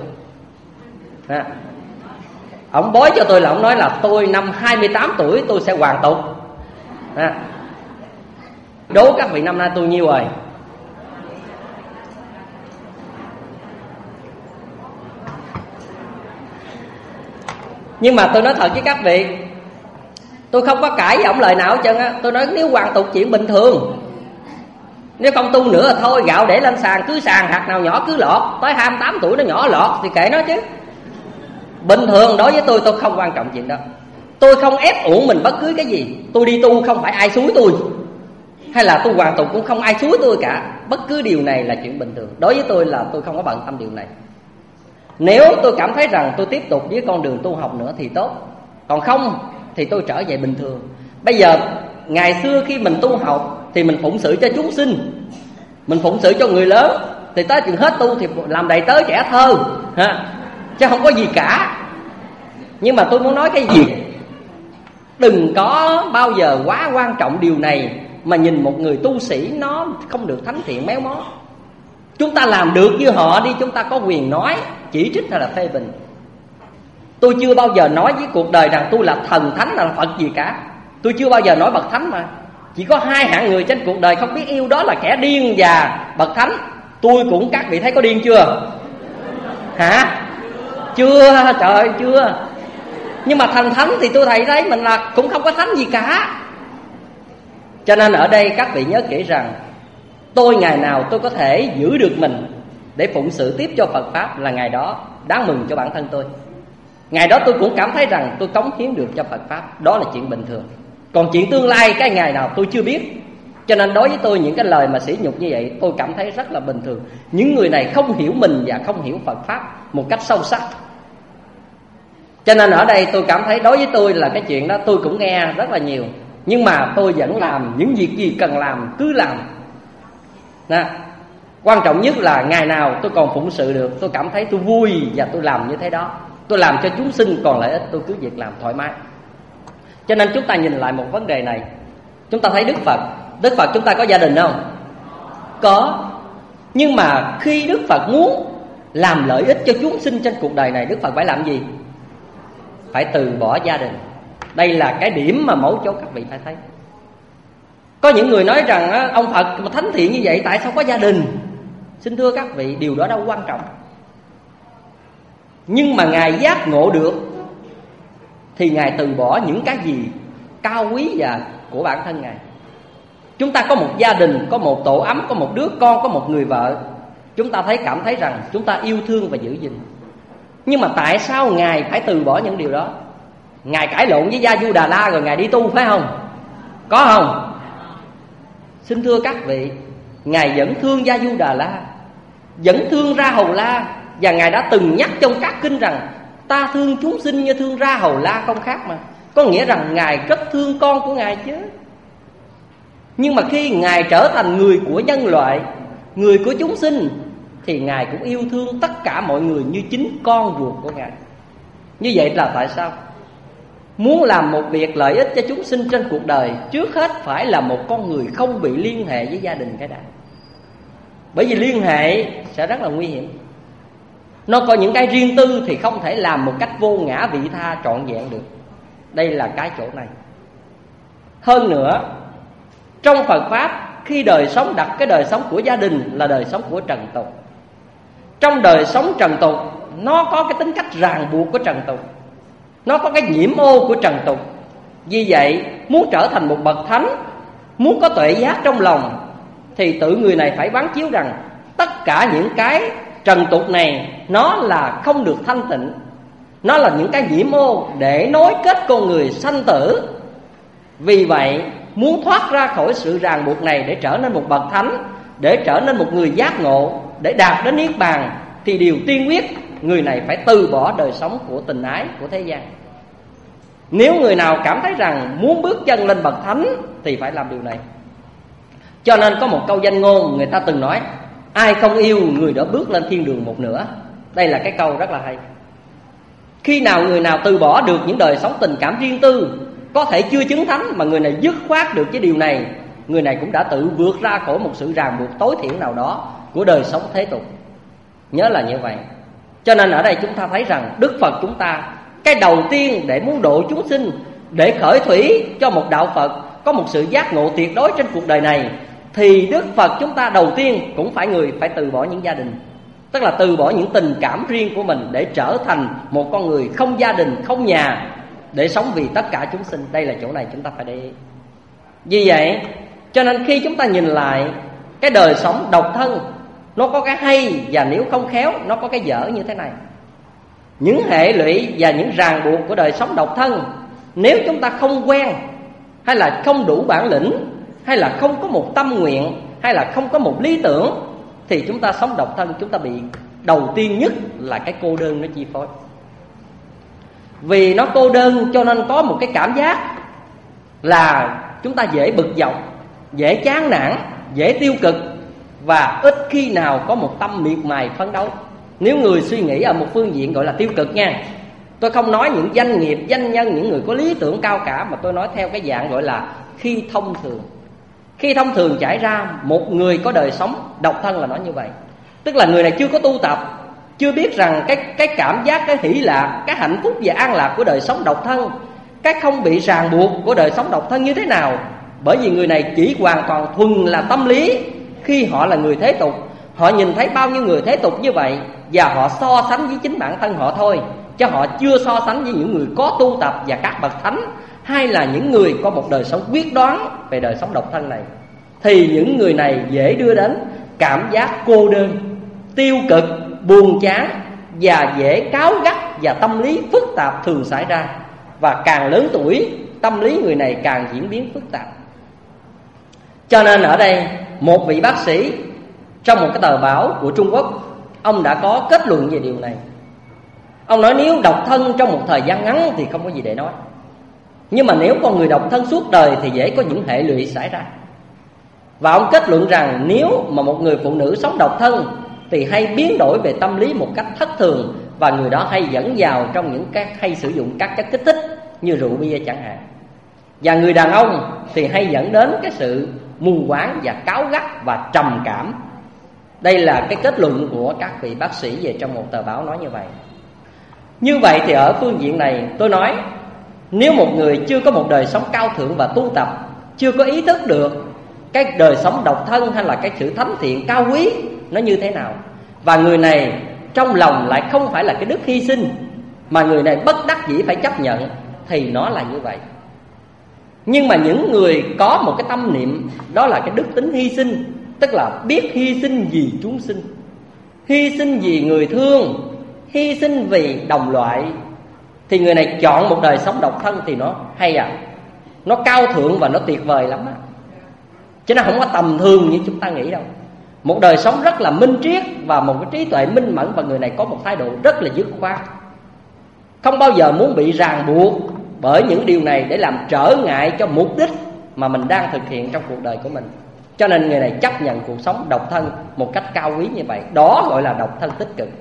Ông bói cho tôi là ông nói là tôi năm 28 tuổi tôi sẽ hoàn tục. Đố các vị năm nay tôi nhiêu rồi? Nhưng mà tôi nói thật với các vị, tôi không có cãi với ông lời nào hết trơn á. Tôi nói nếu hoàn tục chuyện bình thường, nếu không tu nữa là thôi, gạo để lên sàn, cứ sàn hạt nào nhỏ cứ lọt. Tới 28 tuổi nó nhỏ lọt thì kệ nó chứ. Bình thường đối với tôi không quan trọng chuyện đó. Tôi không ép uổng mình bất cứ cái gì. Tôi đi tu không phải ai xúi tôi, hay là tu hoàn tục cũng không ai xúi tôi cả. Bất cứ điều này là chuyện bình thường. Đối với tôi là tôi không có bận tâm điều này. Nếu tôi cảm thấy rằng tôi tiếp tục với con đường tu học nữa thì tốt, còn không thì tôi trở về bình thường. Bây giờ ngày xưa khi mình tu học thì mình phụng sự cho chúng sinh, mình phụng sự cho người lớn, thì tới chừng hết tu thì làm đầy tớ trẻ thơ ha, chứ không có gì cả. Nhưng mà tôi muốn nói cái gì, đừng có bao giờ quá quan trọng điều này mà nhìn một người tu sĩ nó không được thánh thiện méo mó. Chúng ta làm được như họ đi, chúng ta có quyền nói, chỉ trích hay là phê bình. Tôi chưa bao giờ nói với cuộc đời rằng tôi là thần thánh là Phật gì cả. Tôi chưa bao giờ nói bậc thánh mà. Chỉ có hai hạng người trên cuộc đời không biết yêu, đó là kẻ điên và bậc thánh. Tôi cũng, các vị thấy có điên chưa? Hả? Chưa, trời ơi, chưa. Nhưng mà thành thánh thì tôi thấy mình là cũng không có thánh gì cả. Cho nên ở đây các vị nhớ kỹ rằng tôi ngày nào tôi có thể giữ được mình để phụng sự tiếp cho Phật Pháp là ngày đó đáng mừng cho bản thân tôi. Ngày đó tôi cũng cảm thấy rằng tôi cống hiến được cho Phật Pháp, đó là chuyện bình thường. Còn chuyện tương lai cái ngày nào tôi chưa biết. Cho nên đối với tôi những cái lời mà sỉ nhục như vậy tôi cảm thấy rất là bình thường. Những người này không hiểu mình và không hiểu Phật Pháp một cách sâu sắc. Cho nên ở đây tôi cảm thấy đối với tôi là cái chuyện đó tôi cũng nghe rất là nhiều, nhưng mà tôi vẫn làm những việc gì cần làm cứ làm. Nè, quan trọng nhất là ngày nào tôi còn phụng sự được, tôi cảm thấy tôi vui và tôi làm như thế đó. Tôi làm cho chúng sinh còn lợi ích, tôi cứ việc làm thoải mái. Cho nên chúng ta nhìn lại một vấn đề này. Chúng ta thấy Đức Phật chúng ta có gia đình không? Có. Nhưng mà khi Đức Phật muốn làm lợi ích cho chúng sinh trên cuộc đời này, Đức Phật phải làm gì? Phải từ bỏ gia đình. Đây là cái điểm mà mấu chốt các vị phải thấy. Có những người nói rằng ông Phật mà thánh thiện như vậy tại sao có gia đình? Xin thưa các vị, điều đó đâu quan trọng. Nhưng mà Ngài giác ngộ được thì Ngài từ bỏ những cái gì cao quý và của bản thân Ngài. Chúng ta có một gia đình, có một tổ ấm, có một đứa con, có một người vợ, chúng ta cảm thấy rằng chúng ta yêu thương và giữ gìn. Nhưng mà tại sao Ngài phải từ bỏ những điều đó? Ngài cãi lộn với Gia Du Đà La rồi Ngài đi tu phải không? Có không? Xin thưa các vị, Ngài vẫn thương Gia Du Đà La, vẫn thương Ra Hầu La. Và Ngài đã từng nhắc trong các kinh rằng ta thương chúng sinh như thương Ra Hầu La không khác mà. Có nghĩa rằng Ngài rất thương con của Ngài chứ. Nhưng mà khi Ngài trở thành người của nhân loại, người của chúng sinh, thì Ngài cũng yêu thương tất cả mọi người như chính con ruột của Ngài. Như vậy là tại sao? Muốn làm một việc lợi ích cho chúng sinh trên cuộc đời, trước hết phải là một con người không bị liên hệ với gia đình cái đã. Bởi vì liên hệ sẽ rất là nguy hiểm. Nó có những cái riêng tư thì không thể làm một cách vô ngã vị tha trọn vẹn được. Đây là cái chỗ này. Hơn nữa, trong Phật Pháp, khi đời sống đặt cái đời sống của gia đình là đời sống của trần tục. Trong đời sống trần tục, nó có cái tính cách ràng buộc của trần tục, nó có cái nhiễm ô của trần tục. Vì vậy, muốn trở thành một bậc thánh, muốn có tuệ giác trong lòng, thì tự người này phải quán chiếu rằng tất cả những cái trần tục này nó là không được thanh tịnh, nó là những cái nhiễm ô để nối kết con người sanh tử. Vì vậy, muốn thoát ra khỏi sự ràng buộc này để trở nên một bậc thánh, để trở nên một người giác ngộ, để đạt đến niết bàn, thì điều tiên quyết người này phải từ bỏ đời sống của tình ái của thế gian. Nếu người nào cảm thấy rằng muốn bước chân lên bậc thánh thì phải làm điều này. Cho nên có một câu danh ngôn người ta từng nói: ai không yêu người đó bước lên thiên đường một nửa. Đây là cái câu rất là hay. Khi nào người nào từ bỏ được những đời sống tình cảm riêng tư, có thể chưa chứng thánh, mà người này dứt khoát được cái điều này, người này cũng đã tự vượt ra khỏi một sự ràng buộc tối thiểu nào đó của đời sống thế tục. Nhớ là như vậy. Cho nên ở đây chúng ta thấy rằng Đức Phật chúng ta, cái đầu tiên để muốn độ chúng sinh, để khởi thủy cho một đạo Phật có một sự giác ngộ tuyệt đối trên cuộc đời này, thì Đức Phật chúng ta đầu tiên cũng phải từ bỏ những gia đình. Tức là từ bỏ những tình cảm riêng của mình để trở thành một con người không gia đình, không nhà, để sống vì tất cả chúng sinh. Đây là chỗ này chúng ta phải để ý. Vì vậy, cho nên khi chúng ta nhìn lại cái đời sống độc thân, nó có cái hay, và nếu không khéo nó có cái dở như thế này. Những hệ lụy và những ràng buộc của đời sống độc thân, nếu chúng ta không quen, hay là không đủ bản lĩnh, hay là không có một tâm nguyện, hay là không có một lý tưởng, thì chúng ta sống độc thân, chúng ta bị đầu tiên nhất là cái cô đơn nó chi phối. Vì nó cô đơn cho nên có một cái cảm giác là chúng ta dễ bực dọc, dễ chán nản, dễ tiêu cực, và ít khi nào có một tâm miệt mài phấn đấu. Nếu người suy nghĩ ở một phương diện gọi là tiêu cực nha, tôi không nói những doanh nghiệp, doanh nhân, những người có lý tưởng cao cả, mà tôi nói theo cái dạng gọi là khi thông thường. Khi thông thường trải ra, một người có đời sống độc thân là nói như vậy. Tức là người này chưa có tu tập, chưa biết rằng cái cảm giác, cái hỷ lạc, cái hạnh phúc và an lạc của đời sống độc thân, cái không bị ràng buộc của đời sống độc thân như thế nào. Bởi vì người này chỉ hoàn toàn thuần là tâm lý. Khi họ là người thế tục, họ nhìn thấy bao nhiêu người thế tục như vậy, và họ so sánh với chính bản thân họ thôi, chứ họ chưa so sánh với những người có tu tập và các bậc thánh, hay là những người có một đời sống quyết đoán về đời sống độc thân này. Thì những người này dễ đưa đến cảm giác cô đơn, tiêu cực, buồn chán, và dễ cáu gắt, và tâm lý phức tạp thường xảy ra. Và càng lớn tuổi, tâm lý người này càng diễn biến phức tạp. Cho nên ở đây một vị bác sĩ trong một cái tờ báo của Trung Quốc, ông đã có kết luận về điều này. Ông nói nếu độc thân trong một thời gian ngắn thì không có gì để nói, nhưng mà nếu con người độc thân suốt đời thì dễ có những hệ lụy xảy ra. Và ông kết luận rằng nếu mà một người phụ nữ sống độc thân thì hay biến đổi về tâm lý một cách thất thường, và người đó hay dẫn vào trong những hay sử dụng các chất kích thích như rượu bia chẳng hạn. Và người đàn ông thì hay dẫn đến cái sự mù quáng và cáu gắt và trầm cảm. Đây là cái kết luận của các vị bác sĩ về trong một tờ báo nói như vậy. Như vậy thì ở phương diện này tôi nói, nếu một người chưa có một đời sống cao thượng và tu tập, chưa có ý thức được cái đời sống độc thân hay là cái sự thánh thiện cao quý nó như thế nào, và người này trong lòng lại không phải là cái đức hy sinh, mà người này bất đắc dĩ phải chấp nhận, thì nó là như vậy. Nhưng mà những người có một cái tâm niệm đó là cái đức tính hy sinh, tức là biết hy sinh vì chúng sinh, hy sinh vì người thương, hy sinh vì đồng loại, thì người này chọn một đời sống độc thân thì nó hay nó cao thượng và nó tuyệt vời lắm á. Chứ nó không có tầm thường như chúng ta nghĩ đâu. Một đời sống rất là minh triết và một cái trí tuệ minh mẫn, và người này có một thái độ rất là dứt khoát, không bao giờ muốn bị ràng buộc bởi những điều này để làm trở ngại cho mục đích mà mình đang thực hiện trong cuộc đời của mình. Cho nên người này chấp nhận cuộc sống độc thân một cách cao quý như vậy. Đó gọi là độc thân tích cực.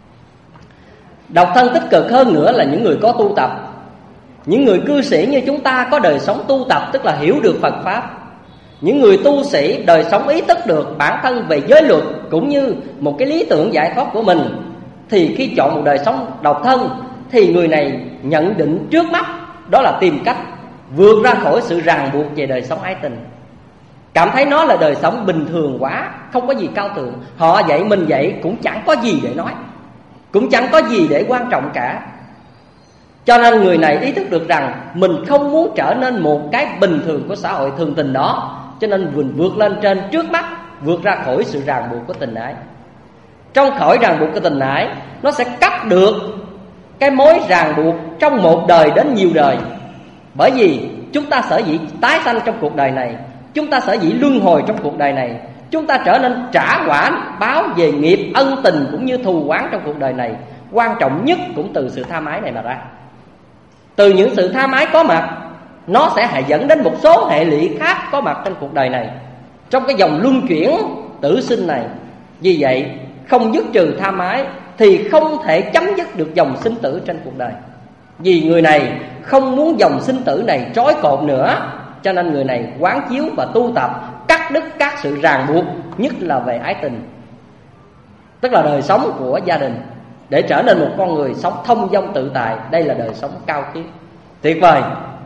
Độc thân tích cực hơn nữa là những người có tu tập. Những người cư sĩ như chúng ta có đời sống tu tập, tức là hiểu được Phật Pháp. Những người tu sĩ đời sống ý thức được bản thân về giới luật cũng như một cái lý tưởng giải thoát của mình, thì khi chọn một đời sống độc thân thì người này nhận định trước mắt đó là tìm cách vượt ra khỏi sự ràng buộc về đời sống ái tình. Cảm thấy nó là đời sống bình thường quá, không có gì cao thượng. Họ vậy mình vậy cũng chẳng có gì để nói, cũng chẳng có gì để quan trọng cả. Cho nên người này ý thức được rằng mình không muốn trở nên một cái bình thường của xã hội thường tình đó, cho nên mình vượt lên trên trước mắt, vượt ra khỏi sự ràng buộc của tình ái. Trong khỏi ràng buộc của tình ái, nó sẽ cắt được cái mối ràng buộc trong một đời đến nhiều đời. Bởi vì chúng ta sở dĩ tái sanh trong cuộc đời này, chúng ta sở dĩ luân hồi trong cuộc đời này, chúng ta trở nên trả quả báo về nghiệp ân tình cũng như thù oán trong cuộc đời này, quan trọng nhất cũng từ sự tham ái này mà ra. Từ những sự tham ái có mặt, nó sẽ dẫn đến một số hệ lụy khác có mặt trong cuộc đời này, trong cái dòng luân chuyển tử sinh này. Vì vậy không dứt trừ tham ái thì không thể chấm dứt được dòng sinh tử trên cuộc đời. Vì người này không muốn dòng sinh tử này trói cột nữa, cho nên người này quán chiếu và tu tập cắt đứt các sự ràng buộc, nhất là về ái tình, tức là đời sống của gia đình, để trở nên một con người sống thông dong tự tại. Đây là đời sống cao khiết, tuyệt vời.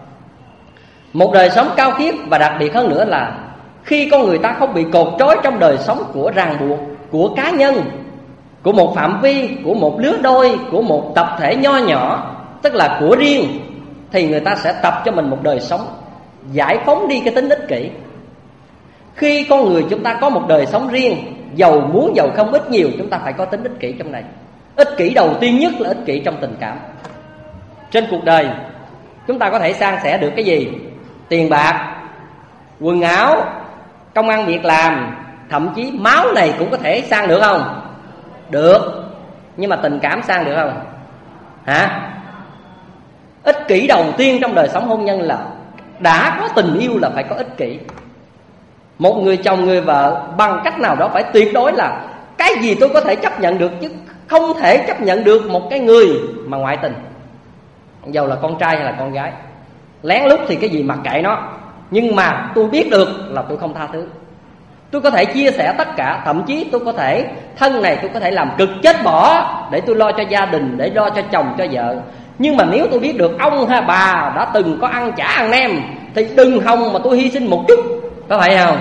Một đời sống cao khiết và đặc biệt hơn nữa là khi con người ta không bị cột trói trong đời sống của ràng buộc, của cá nhân, của một phạm vi, của một lứa đôi, của một tập thể nho nhỏ, tức là của riêng, thì người ta sẽ tập cho mình một đời sống giải phóng đi cái tính ích kỷ. Khi con người chúng ta có một đời sống riêng, giàu muốn giàu không ít nhiều, chúng ta phải có tính ích kỷ trong này. Ích kỷ đầu tiên nhất là ích kỷ trong tình cảm. Trên cuộc đời chúng ta có thể san sẻ được cái gì? Tiền bạc, quần áo, công ăn việc làm, thậm chí máu này cũng có thể sang được không? Được. Nhưng mà tình cảm sang được không? Hả? Ích kỷ đầu tiên trong đời sống hôn nhân là đã có tình yêu là phải có ích kỷ. Một người chồng người vợ bằng cách nào đó phải tuyệt đối là cái gì tôi có thể chấp nhận được, chứ không thể chấp nhận được một cái người mà ngoại tình, dầu là con trai hay là con gái. Lén lút thì cái gì mặc kệ nó, nhưng mà tôi biết được là tôi không tha thứ. Tôi có thể chia sẻ tất cả, thậm chí tôi có thể thân này tôi có thể làm cực chết bỏ để tôi lo cho gia đình, để lo cho chồng cho vợ. Nhưng mà nếu tôi biết được ông hay bà đã từng có ăn chả ăn nem thì đừng hòng mà tôi hy sinh một chút, có phải không?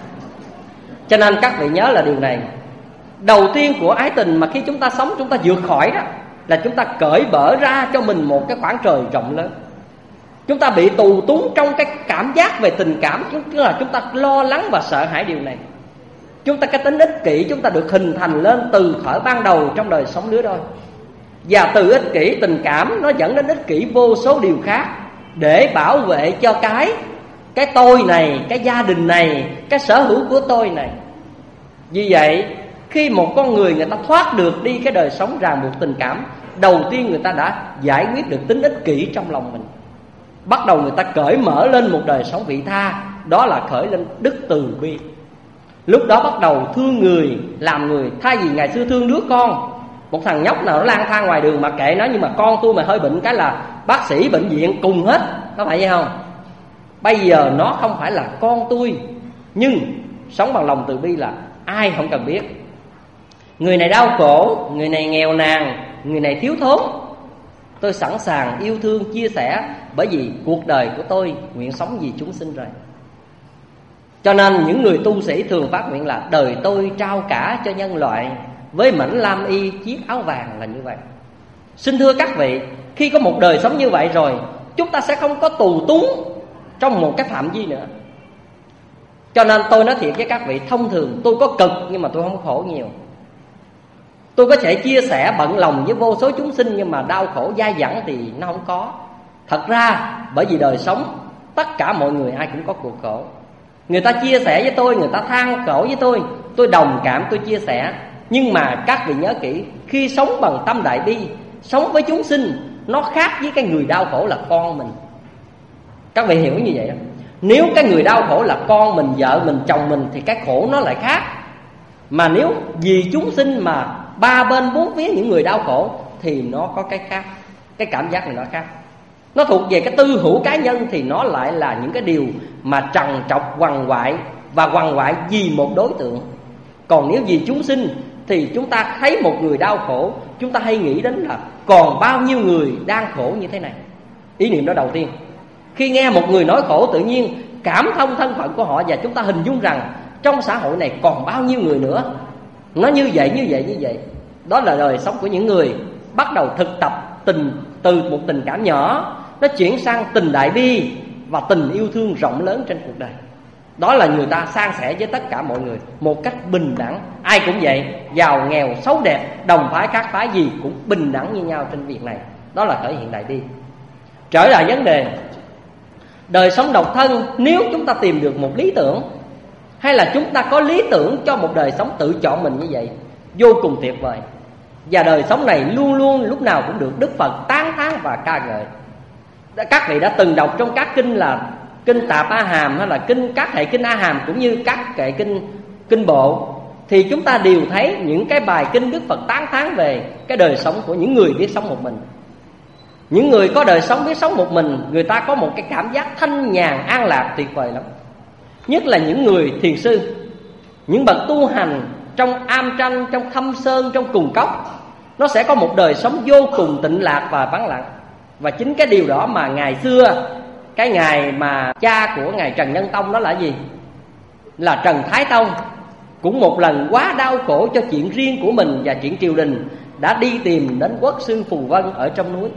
Cho nên các vị nhớ là điều này. Đầu tiên của ái tình mà khi chúng ta sống, chúng ta vượt khỏi đó là chúng ta cởi mở ra cho mình một cái khoảng trời rộng lớn. Chúng ta bị tù túng trong cái cảm giác về tình cảm, tức là chúng ta lo lắng và sợ hãi điều này. Chúng ta cái tính ích kỷ chúng ta được hình thành lên từ thuở ban đầu trong đời sống lứa đôi. Và từ ích kỷ tình cảm nó dẫn đến ích kỷ vô số điều khác để bảo vệ cho cái tôi này, cái gia đình này, cái sở hữu của tôi này. Vì vậy khi một con người ta thoát được đi cái đời sống ràng buộc tình cảm, đầu tiên người ta đã giải quyết được tính ích kỷ trong lòng mình. Bắt đầu người ta cởi mở lên một đời sống vị tha, đó là khởi lên đức từ bi. Lúc đó bắt đầu thương người, làm người. Thay vì ngày xưa thương đứa con, một thằng nhóc nào nó lang thang ngoài đường mà kệ nó, nhưng mà con tôi mà hơi bệnh cái là bác sĩ bệnh viện cùng hết, có phải vậy không? Bây giờ nó không phải là con tôi, nhưng sống bằng lòng từ bi là ai không cần biết. Người này đau khổ, người này nghèo nàn, người này thiếu thốn, tôi sẵn sàng yêu thương, chia sẻ, bởi vì cuộc đời của tôi nguyện sống vì chúng sinh rồi. Cho nên những người tu sĩ thường phát nguyện là đời tôi trao cả cho nhân loại, với mảnh lam y chiếc áo vàng là như vậy. Xin thưa các vị, khi có một đời sống như vậy rồi, chúng ta sẽ không có tù túng trong một cái phạm vi nữa. Cho nên tôi nói thiệt với các vị, thông thường tôi có cực nhưng mà tôi không khổ nhiều. Tôi có thể chia sẻ bận lòng với vô số chúng sinh, nhưng mà đau khổ dai dẳng thì nó không có. Thật ra bởi vì đời sống tất cả mọi người ai cũng có cuộc khổ. Người ta chia sẻ với tôi, người ta than khổ với tôi đồng cảm, tôi chia sẻ. Nhưng mà các vị nhớ kỹ, khi sống bằng tâm đại bi, sống với chúng sinh, nó khác với cái người đau khổ là con mình. Các vị hiểu như vậy đó. Nếu cái người đau khổ là con mình, vợ mình, chồng mình thì cái khổ nó lại khác. Mà nếu vì chúng sinh mà ba bên bốn phía những người đau khổ thì nó có cái khác. Cái cảm giác này nó khác. Nó thuộc về cái tư hữu cá nhân thì nó lại là những cái điều mà trằn trọc quằn quại, và quằn quại vì một đối tượng. Còn nếu vì chúng sinh thì chúng ta thấy một người đau khổ, chúng ta hay nghĩ đến là còn bao nhiêu người đang khổ như thế này. Ý niệm đó đầu tiên. Khi nghe một người nói khổ, tự nhiên cảm thông thân phận của họ, và chúng ta hình dung rằng trong xã hội này còn bao nhiêu người nữa nó như vậy. Đó là đời sống của những người bắt đầu thực tập từ một tình cảm nhỏ, nó chuyển sang tình đại bi và tình yêu thương rộng lớn trên cuộc đời. Đó là người ta san sẻ với tất cả mọi người một cách bình đẳng. Ai cũng vậy, giàu nghèo xấu đẹp, đồng phái khác phái gì cũng bình đẳng như nhau trên việc này. Đó là thể hiện đại bi. Trở lại vấn đề đời sống độc thân, nếu chúng ta tìm được một lý tưởng, hay là chúng ta có lý tưởng cho một đời sống tự chọn mình như vậy, vô cùng tuyệt vời. Và đời sống này luôn luôn lúc nào cũng được Đức Phật tán thán và ca ngợi. Các vị đã từng đọc trong các kinh là kinh Tạp A Hàm, hay là các hệ kinh A Hàm, cũng như các hệ kinh bộ, thì chúng ta đều thấy những cái bài kinh Đức Phật tán thán về cái đời sống của những người biết sống một mình. Những người có đời sống biết sống một mình, người ta có một cái cảm giác thanh nhàn an lạc tuyệt vời lắm. Nhất là những người thiền sư, những bậc tu hành trong am tranh, trong thâm sơn, trong cùng cốc, nó sẽ có một đời sống vô cùng tịnh lạc và vắng lặng. Và chính cái điều đó mà ngày xưa, cái ngày mà cha của ngài Trần Nhân Tông đó là gì? Là Trần Thái Tông, cũng một lần quá đau khổ cho chuyện riêng của mình và chuyện triều đình, đã đi tìm đến quốc sư Phù Vân ở trong núi,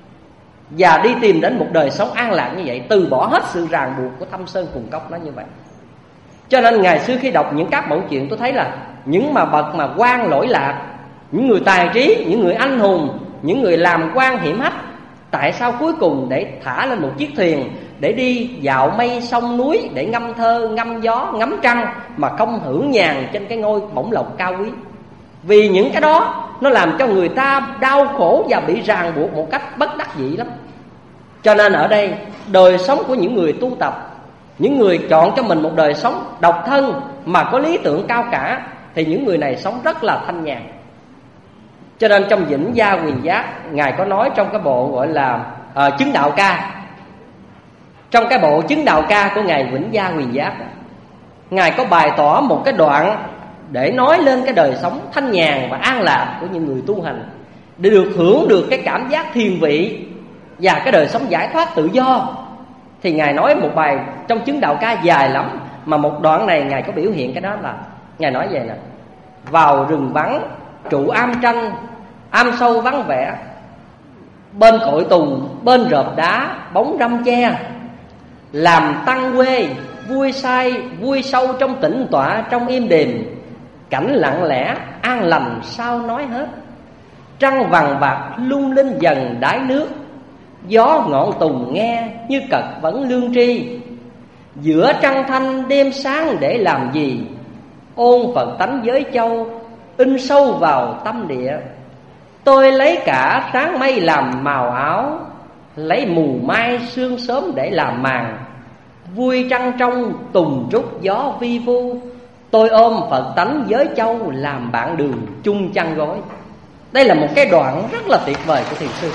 và đi tìm đến một đời sống an lạc như vậy, từ bỏ hết sự ràng buộc của thâm sơn cùng cốc nó như vậy. Cho nên ngày xưa khi đọc những các mẫu chuyện, tôi thấy là những mà bậc mà quan lỗi lạc, những người tài trí, những người anh hùng, những người làm quan hiểm hách, tại sao cuối cùng để thả lên một chiếc thuyền để đi dạo mây sông núi, để ngâm thơ, ngâm gió, ngắm trăng, mà không hưởng nhàn trên cái ngôi bổng lộc cao quý. Vì những cái đó nó làm cho người ta đau khổ và bị ràng buộc một cách bất đắc dĩ lắm. Cho nên ở đây đời sống của những người tu tập, những người chọn cho mình một đời sống độc thân mà có lý tưởng cao cả, thì những người này sống rất là thanh nhàn. Cho nên trong Vĩnh Gia Huyền Giác, Ngài có nói trong cái bộ gọi là Chứng Đạo Ca. Trong cái bộ Chứng Đạo Ca của Ngài Vĩnh Gia Huyền Giác, Ngài có bày tỏ một cái đoạn để nói lên cái đời sống thanh nhàn và an lạc của những người tu hành, để được hưởng được cái cảm giác thiền vị và cái đời sống giải thoát tự do. Thì Ngài nói một bài trong Chứng Đạo Ca dài lắm, mà một đoạn này Ngài có biểu hiện cái đó là Ngài nói vậy nè: vào rừng vắng trụ am tranh, am sâu vắng vẻ, bên cội tùng, bên rợp đá, bóng râm che, làm tăng quê, vui say, vui sâu trong tĩnh tọa, trong im đềm, cảnh lặng lẽ, an lành sao nói hết. Trăng vàng bạc lung linh dần đáy nước, gió ngọn tùng nghe như cật vẫn lương tri. Giữa trăng thanh đêm sáng để làm gì, ôn Phật tánh giới châu, in sâu vào tâm địa. Tôi lấy cả sáng mây làm màu áo, lấy mù mai sương sớm để làm màn. Vui trăng trong tùng trúc gió vi vu, tôi ôm Phật tánh giới châu làm bạn đường chung chăn gối. Đây là một cái đoạn rất là tuyệt vời của thiền sư.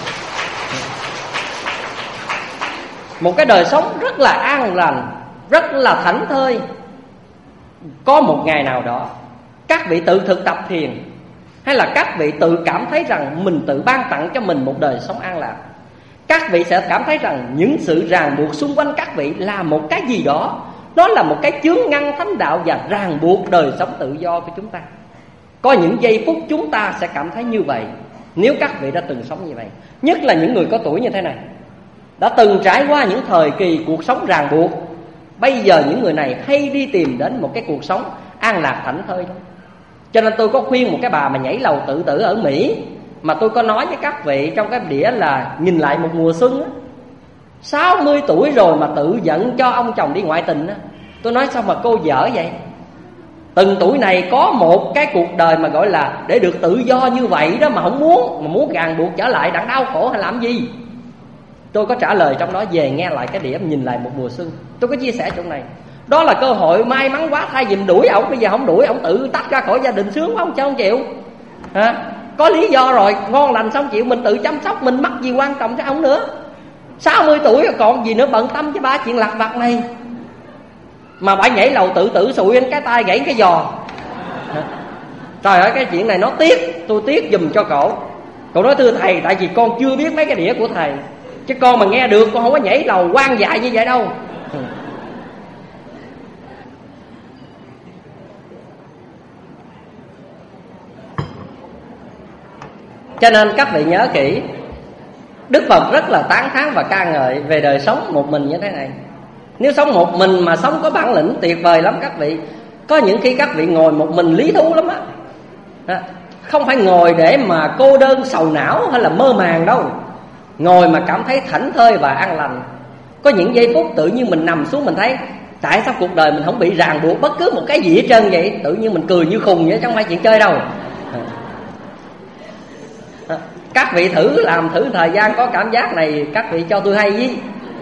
Một cái đời sống rất là an lành, rất là thảnh thơi. Có một ngày nào đó các vị tự thực tập thiền, hay là các vị tự cảm thấy rằng mình tự ban tặng cho mình một đời sống an lạc, các vị sẽ cảm thấy rằng những sự ràng buộc xung quanh các vị là một cái gì đó, đó là một cái chướng ngăn thánh đạo và ràng buộc đời sống tự do của chúng ta. Có những giây phút chúng ta sẽ cảm thấy như vậy, nếu các vị đã từng sống như vậy. Nhất là những người có tuổi như thế này, đã từng trải qua những thời kỳ cuộc sống ràng buộc. Bây giờ những người này hay đi tìm đến một cái cuộc sống an lạc thảnh thơi đó. Cho nên tôi có khuyên một cái bà mà nhảy lầu tự tử ở Mỹ, mà tôi có nói với các vị trong cái đĩa là nhìn lại một mùa xuân á, 60 tuổi rồi mà tự giận cho ông chồng đi ngoại tình á. Tôi nói sao mà cô dở vậy? Từng tuổi này có một cái cuộc đời mà gọi là để được tự do như vậy đó, mà không muốn, mà muốn ràng buộc trở lại đặng đau khổ hay làm gì. Tôi có trả lời trong đó, về nghe lại cái đĩa nhìn lại một mùa xuân. Tôi có chia sẻ chỗ này. Đó là cơ hội may mắn quá, thay vì đuổi ổng, bây giờ không đuổi ổng tự tách ra khỏi gia đình sướng quá, không chịu hả? Có lý do rồi, ngon lành xong chịu, mình tự chăm sóc, mình mắc gì quan trọng cái ổng nữa. 60 tuổi rồi còn gì nữa bận tâm với ba chuyện lặt vặt này. Mà bà nhảy lầu tự tử sụi anh cái tay gãy cái giò. Trời ơi, cái chuyện này nó tiếc, tôi tiếc giùm cho cổ. Cậu nói thưa thầy, tại vì con chưa biết mấy cái đĩa của thầy, chứ con mà nghe được con không có nhảy lầu quan dại như vậy đâu. Cho nên các vị nhớ kỹ, Đức Phật rất là tán thán và ca ngợi về đời sống một mình như thế này. Nếu sống một mình mà sống có bản lĩnh tuyệt vời lắm các vị. Có những khi các vị ngồi một mình lý thú lắm á. Không phải ngồi để mà cô đơn sầu não hay là mơ màng đâu. Ngồi mà cảm thấy thảnh thơi và an lành. Có những giây phút tự nhiên mình nằm xuống mình thấy tại sao cuộc đời mình không bị ràng buộc bất cứ một cái gì hết trơn vậy. Tự nhiên mình cười như khùng vậy, chứ không phải chuyện chơi đâu. Các vị thử làm thử thời gian có cảm giác này, các vị cho tôi hay với.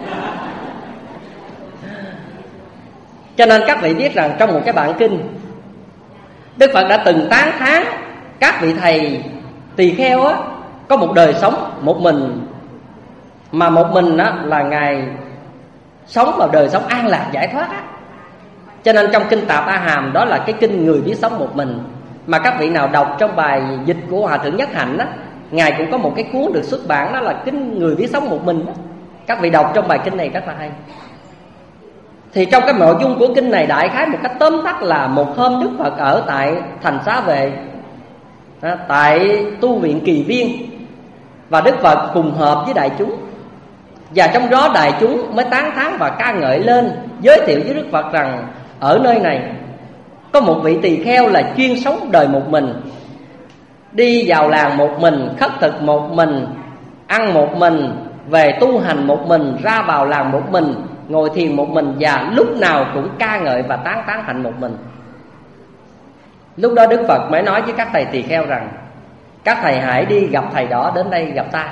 Cho nên các vị biết rằng trong một cái bản kinh, Đức Phật đã từng tán thán các vị thầy tỳ kheo á, có một đời sống một mình, mà một mình á là Ngài sống vào đời sống an lạc giải thoát á. Cho nên trong kinh Tạp A Hàm, đó là cái kinh người biết sống một mình, mà các vị nào đọc trong bài dịch của Hòa Thượng Nhất Hạnh á, Ngài cũng có một cái cuốn được xuất bản, đó là kinh người biết sống một mình á. Các vị đọc trong bài kinh này rất là hay. Thì trong cái nội dung của kinh này đại khái một cách tóm tắt là một hôm Đức Phật ở tại thành Xá Vệ, tại tu viện Kỳ Viên, và Đức Phật cùng hợp với đại chúng. Và trong đó đại chúng mới tán thán và ca ngợi lên, giới thiệu với Đức Phật rằng ở nơi này có một vị tỳ kheo là chuyên sống đời một mình, đi vào làng một mình, khất thực một mình, ăn một mình, về tu hành một mình, ra vào làng một mình, ngồi thiền một mình, và lúc nào cũng ca ngợi và tán hạnh một mình. Lúc đó Đức Phật mới nói với các thầy tỳ kheo rằng: các thầy hãy đi gặp thầy đó đến đây gặp ta.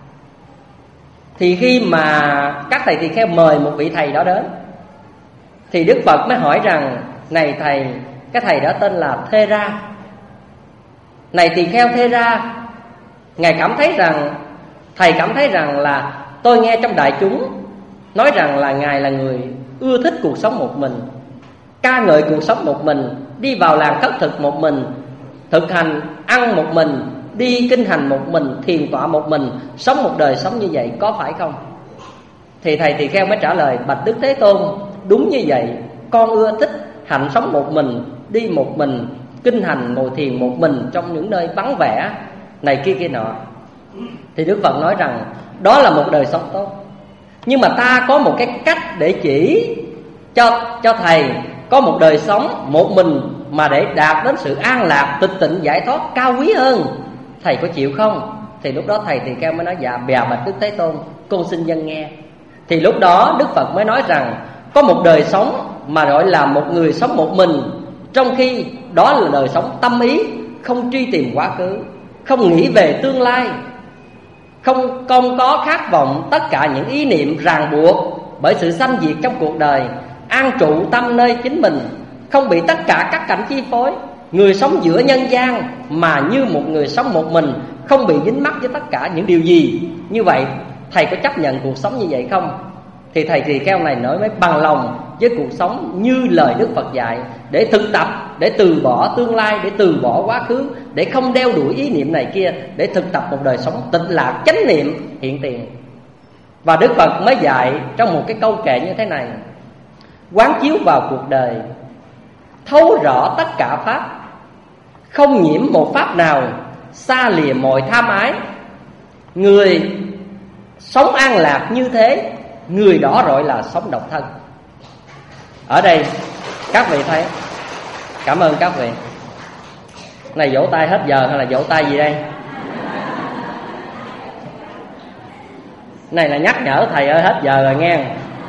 Thì khi mà các thầy tỳ kheo mời một vị thầy đó đến, thì Đức Phật mới hỏi rằng: này thầy, cái thầy đó tên là Thê Ra. Này tỳ kheo Thê Ra, Ngài cảm thấy rằng, thầy cảm thấy rằng là tôi nghe trong đại chúng nói rằng là Ngài là người ưa thích cuộc sống một mình, ca ngợi cuộc sống một mình, đi vào làng khất thực một mình, thực hành ăn một mình, đi kinh hành một mình, thiền tọa một mình, sống một đời sống như vậy, có phải không? Thì thầy tỳ kheo mới trả lời: bạch Đức Thế Tôn, đúng như vậy, con ưa thích hạnh sống một mình, đi một mình, kinh hành ngồi thiền một mình trong những nơi vắng vẻ này kia nọ. Thì Đức Phật nói rằng đó là một đời sống tốt, nhưng mà ta có một cái cách để chỉ cho thầy có một đời sống một mình mà để đạt đến sự an lạc, tịch tịnh, giải thoát cao quý hơn. Thầy có chịu không? Thì lúc đó thầy tỳ kheo mới nói: dạ bạch Đức Thế Tôn, con xin dân nghe. Thì lúc đó Đức Phật mới nói rằng có một đời sống mà gọi là một người sống một mình, trong khi đó là đời sống tâm ý, không truy tìm quá khứ, không nghĩ về tương lai, không có khát vọng tất cả những ý niệm ràng buộc bởi sự sanh diệt trong cuộc đời, an trụ tâm nơi chính mình, không bị tất cả các cảnh chi phối. Người sống giữa nhân gian mà như một người sống một mình, không bị dính mắc với tất cả những điều gì. Như vậy thầy có chấp nhận cuộc sống như vậy không? Thì thầy tỳ kheo này nói mới bằng lòng với cuộc sống như lời Đức Phật dạy, để thực tập, để từ bỏ tương lai, để từ bỏ quá khứ, để không đeo đuổi ý niệm này kia, để thực tập một đời sống tịnh lạc, chánh niệm hiện tiền. Và Đức Phật mới dạy trong một cái câu kệ như thế này: quán chiếu vào cuộc đời, thấu rõ tất cả pháp, không nhiễm một pháp nào, xa lìa mọi tham ái. Người sống an lạc như thế, người đó gọi là sống độc thân. Ở đây các vị thấy, cảm ơn các vị. Này vỗ tay hết giờ hay là vỗ tay gì đây? Này là nhắc nhở thầy ơi, hết giờ rồi nghe.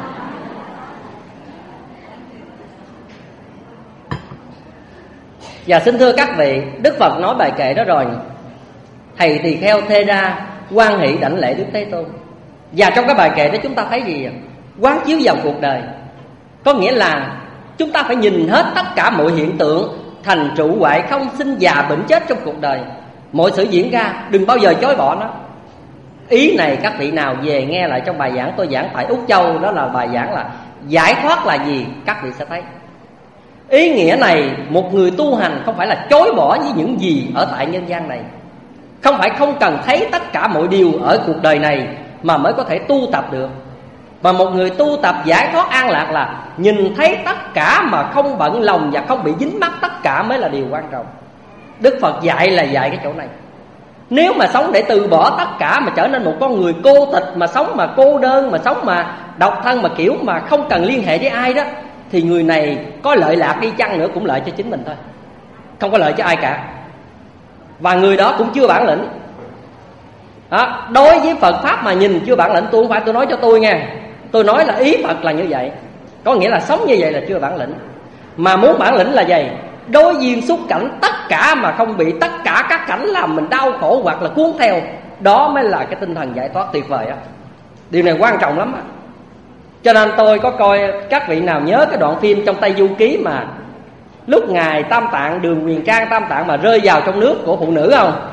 Và xin thưa các vị, Đức Phật nói bài kệ đó rồi, thầy tỳ kheo Thê Ra hoan hỷ đảnh lễ Đức Thế Tôn. Và trong cái bài kệ đó chúng ta thấy gì? Quán chiếu vào cuộc đời, có nghĩa là chúng ta phải nhìn hết tất cả mọi hiện tượng thành trụ hoại không, sinh già bệnh chết trong cuộc đời. Mọi sự diễn ra đừng bao giờ chối bỏ nó. Ý này các vị nào về nghe lại trong bài giảng tôi giảng tại Úc Châu, đó là bài giảng là giải thoát là gì, các vị sẽ thấy. Ý nghĩa này một người tu hành không phải là chối bỏ với những gì ở tại nhân gian này, không phải không cần thấy tất cả mọi điều ở cuộc đời này mà mới có thể tu tập được. Mà một người tu tập giải thoát an lạc là nhìn thấy tất cả mà không bận lòng và không bị dính mắc tất cả mới là điều quan trọng. Đức Phật dạy là dạy cái chỗ này. Nếu mà sống để từ bỏ tất cả mà trở nên một con người cô tịch, mà sống mà cô đơn, mà sống mà độc thân, mà kiểu mà không cần liên hệ với ai đó, thì người này có lợi lạc đi chăng nữa cũng lợi cho chính mình thôi, không có lợi cho ai cả. Và người đó cũng chưa bản lĩnh đó. Đối với Phật Pháp mà nhìn chưa bản lĩnh, tôi không phải tôi nói cho tôi nghe, tôi nói là ý Phật là như vậy. Có nghĩa là sống như vậy là chưa bản lĩnh. Mà muốn bản lĩnh là gì? Đối duyên xúc cảnh tất cả mà không bị tất cả các cảnh làm mình đau khổ hoặc là cuốn theo, đó mới là cái tinh thần giải thoát tuyệt vời á. Điều này quan trọng lắm á. Cho nên tôi có coi, các vị nào nhớ cái đoạn phim trong Tây Du Ký mà lúc ngài Tam Tạng, Đường Huyền Trang Tam Tạng mà rơi vào trong nước của phụ nữ không?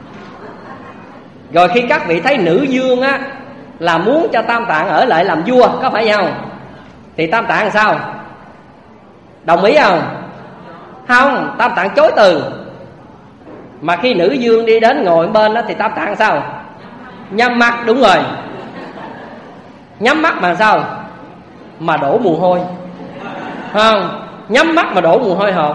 Rồi khi các vị thấy nữ vương á là muốn cho Tam Tạng ở lại làm vua, có phải không? Thì Tam Tạng làm sao? Đồng ý không? Không, Tam Tạng chối từ. Mà khi nữ vương đi đến ngồi bên đó thì Tam Tạng sao? Nhắm mắt, đúng rồi. Nhắm mắt mà sao? Mà đổ mồ hôi. Không, nhắm mắt mà đổ mồ hôi hột.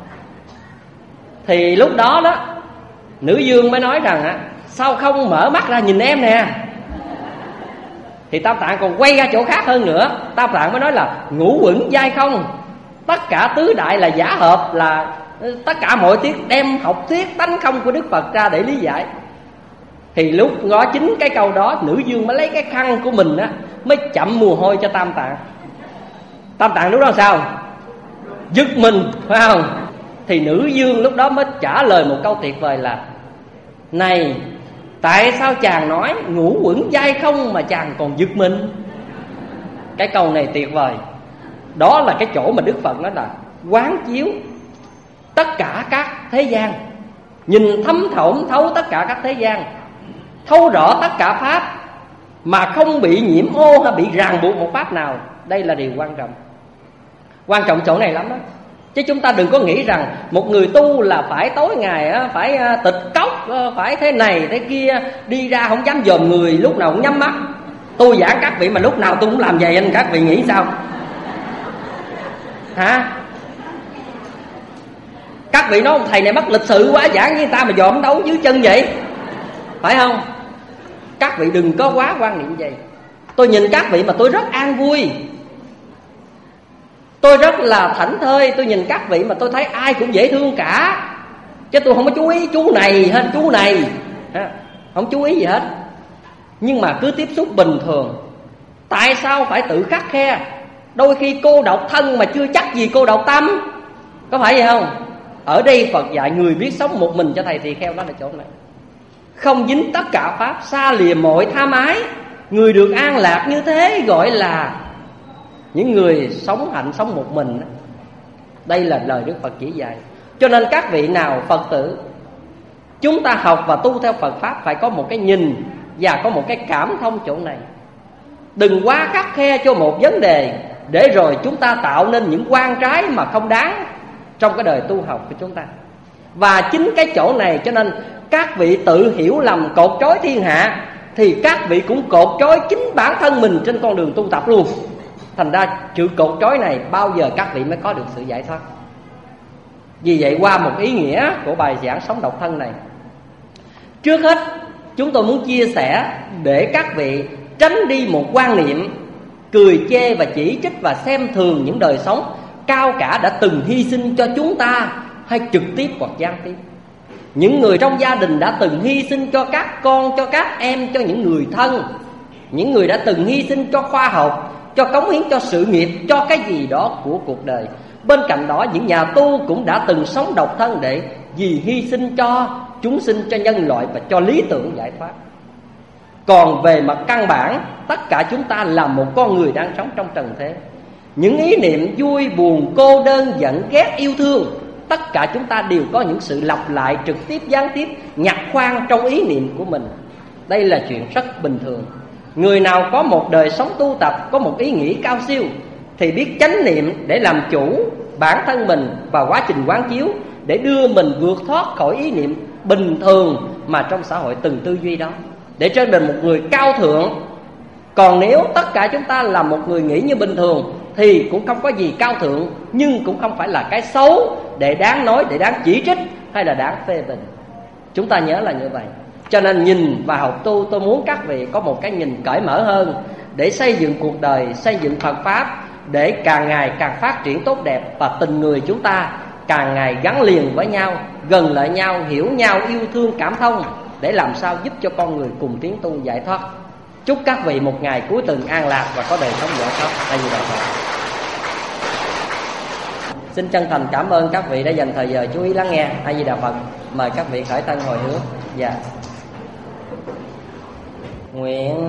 Thì lúc đó đó nữ vương mới nói rằng á, sao không mở mắt ra nhìn em nè. Thì Tam Tạng còn quay ra chỗ khác hơn nữa. Tam Tạng mới nói là ngũ uẩn giai không, tất cả tứ đại là giả hợp, là tất cả mọi tiết đem học thuyết tánh không của Đức Phật ra để lý giải. Thì lúc đó chính cái câu đó, nữ vương mới lấy cái khăn của mình á, mới chậm mồ hôi cho Tam Tạng. Tam Tạng lúc đó sao? Giật mình, phải không? Thì nữ dương lúc đó mới trả lời một câu tuyệt vời là: này, tại sao chàng nói ngũ uẩn dai không mà chàng còn giật mình? Cái câu này tuyệt vời. Đó là cái chỗ mà Đức Phật nói là quán chiếu tất cả các thế gian, nhìn thấm thổm thấu tất cả các thế gian, thấu rõ tất cả pháp mà không bị nhiễm ô hay bị ràng buộc một pháp nào. Đây là điều quan trọng. Quan trọng chỗ này lắm đó. Chứ chúng ta đừng có nghĩ rằng một người tu là phải tối ngày phải tịch cốc, phải thế này thế kia, đi ra không dám dòm người, lúc nào cũng nhắm mắt. Tôi giảng các vị mà lúc nào tôi cũng làm vậy, anh các vị nghĩ sao? Hả? Các vị nói ông thầy này mất lịch sự quá, giảng với người ta mà dòm đấu dưới chân vậy, phải không? Các vị đừng có quá quan niệm vậy. Tôi nhìn các vị mà tôi rất an vui, tôi rất là thảnh thơi. Tôi nhìn các vị mà tôi thấy ai cũng dễ thương cả, chứ tôi không có chú ý chú này hay chú này, không chú ý gì hết. Nhưng mà cứ tiếp xúc bình thường. Tại sao phải tự khắt khe? Đôi khi cô độc thân mà chưa chắc gì cô độc tâm, có phải vậy không? Ở đây Phật dạy người biết sống một mình cho thầy tỳ kheo, đó là chỗ này. Không dính tất cả pháp, xa lìa mọi tham ái. Người được an lạc như thế gọi là những người sống hạnh, sống một mình. Đây là lời Đức Phật chỉ dạy. Cho nên các vị nào Phật tử, chúng ta học và tu theo Phật Pháp phải có một cái nhìn và có một cái cảm thông chỗ này. Đừng quá khắt khe cho một vấn đề, để rồi chúng ta tạo nên những quan trái mà không đáng trong cái đời tu học của chúng ta. Và chính cái chỗ này cho nên các vị tự hiểu lầm cột trói thiên hạ, thì các vị cũng cột trói chính bản thân mình trên con đường tu tập luôn. Thành ra chữ cột trói này bao giờ các vị mới có được sự giải thoát. Vì vậy qua một ý nghĩa của bài giảng sống độc thân này, trước hết chúng tôi muốn chia sẻ để các vị tránh đi một quan niệm cười chê và chỉ trích và xem thường những đời sống cao cả đã từng hy sinh cho chúng ta, hay trực tiếp hoặc gián tiếp. Những người trong gia đình đã từng hy sinh cho các con, cho các em, cho những người thân. Những người đã từng hy sinh cho khoa học, cho cống hiến cho sự nghiệp, cho cái gì đó của cuộc đời. Bên cạnh đó những nhà tu cũng đã từng sống độc thân để vì hy sinh cho chúng sinh, cho nhân loại và cho lý tưởng giải thoát. Còn về mặt căn bản, tất cả chúng ta là một con người đang sống trong trần thế. Những ý niệm vui, buồn, cô đơn, giận, ghét, yêu thương, tất cả chúng ta đều có những sự lặp lại trực tiếp, gián tiếp, nhặt khoan trong ý niệm của mình. Đây là chuyện rất bình thường. Người nào có một đời sống tu tập, có một ý nghĩ cao siêu, thì biết chánh niệm để làm chủ bản thân mình và quá trình quán chiếu, để đưa mình vượt thoát khỏi ý niệm bình thường mà trong xã hội từng tư duy đó, để trở thành một người cao thượng. Còn nếu tất cả chúng ta là một người nghĩ như bình thường thì cũng không có gì cao thượng, nhưng cũng không phải là cái xấu để đáng nói, để đáng chỉ trích hay là đáng phê bình. Chúng ta nhớ là như vậy. Cho nên nhìn và học tu, tôi muốn các vị có một cái nhìn cởi mở hơn để xây dựng cuộc đời, xây dựng Phật Pháp, để càng ngày càng phát triển tốt đẹp, và tình người chúng ta càng ngày gắn liền với nhau, gần lại nhau, hiểu nhau, yêu thương, cảm thông, để làm sao giúp cho con người cùng tiến tu giải thoát. Chúc các vị một ngày cuối tuần an lạc và có đời sống giải thoát. A Di Đà Phật. Xin chân thành cảm ơn các vị đã dành thời giờ chú ý lắng nghe. A Di Đà Phật. Mời các vị khởi thân hồi hướng. Dạ. Nguyện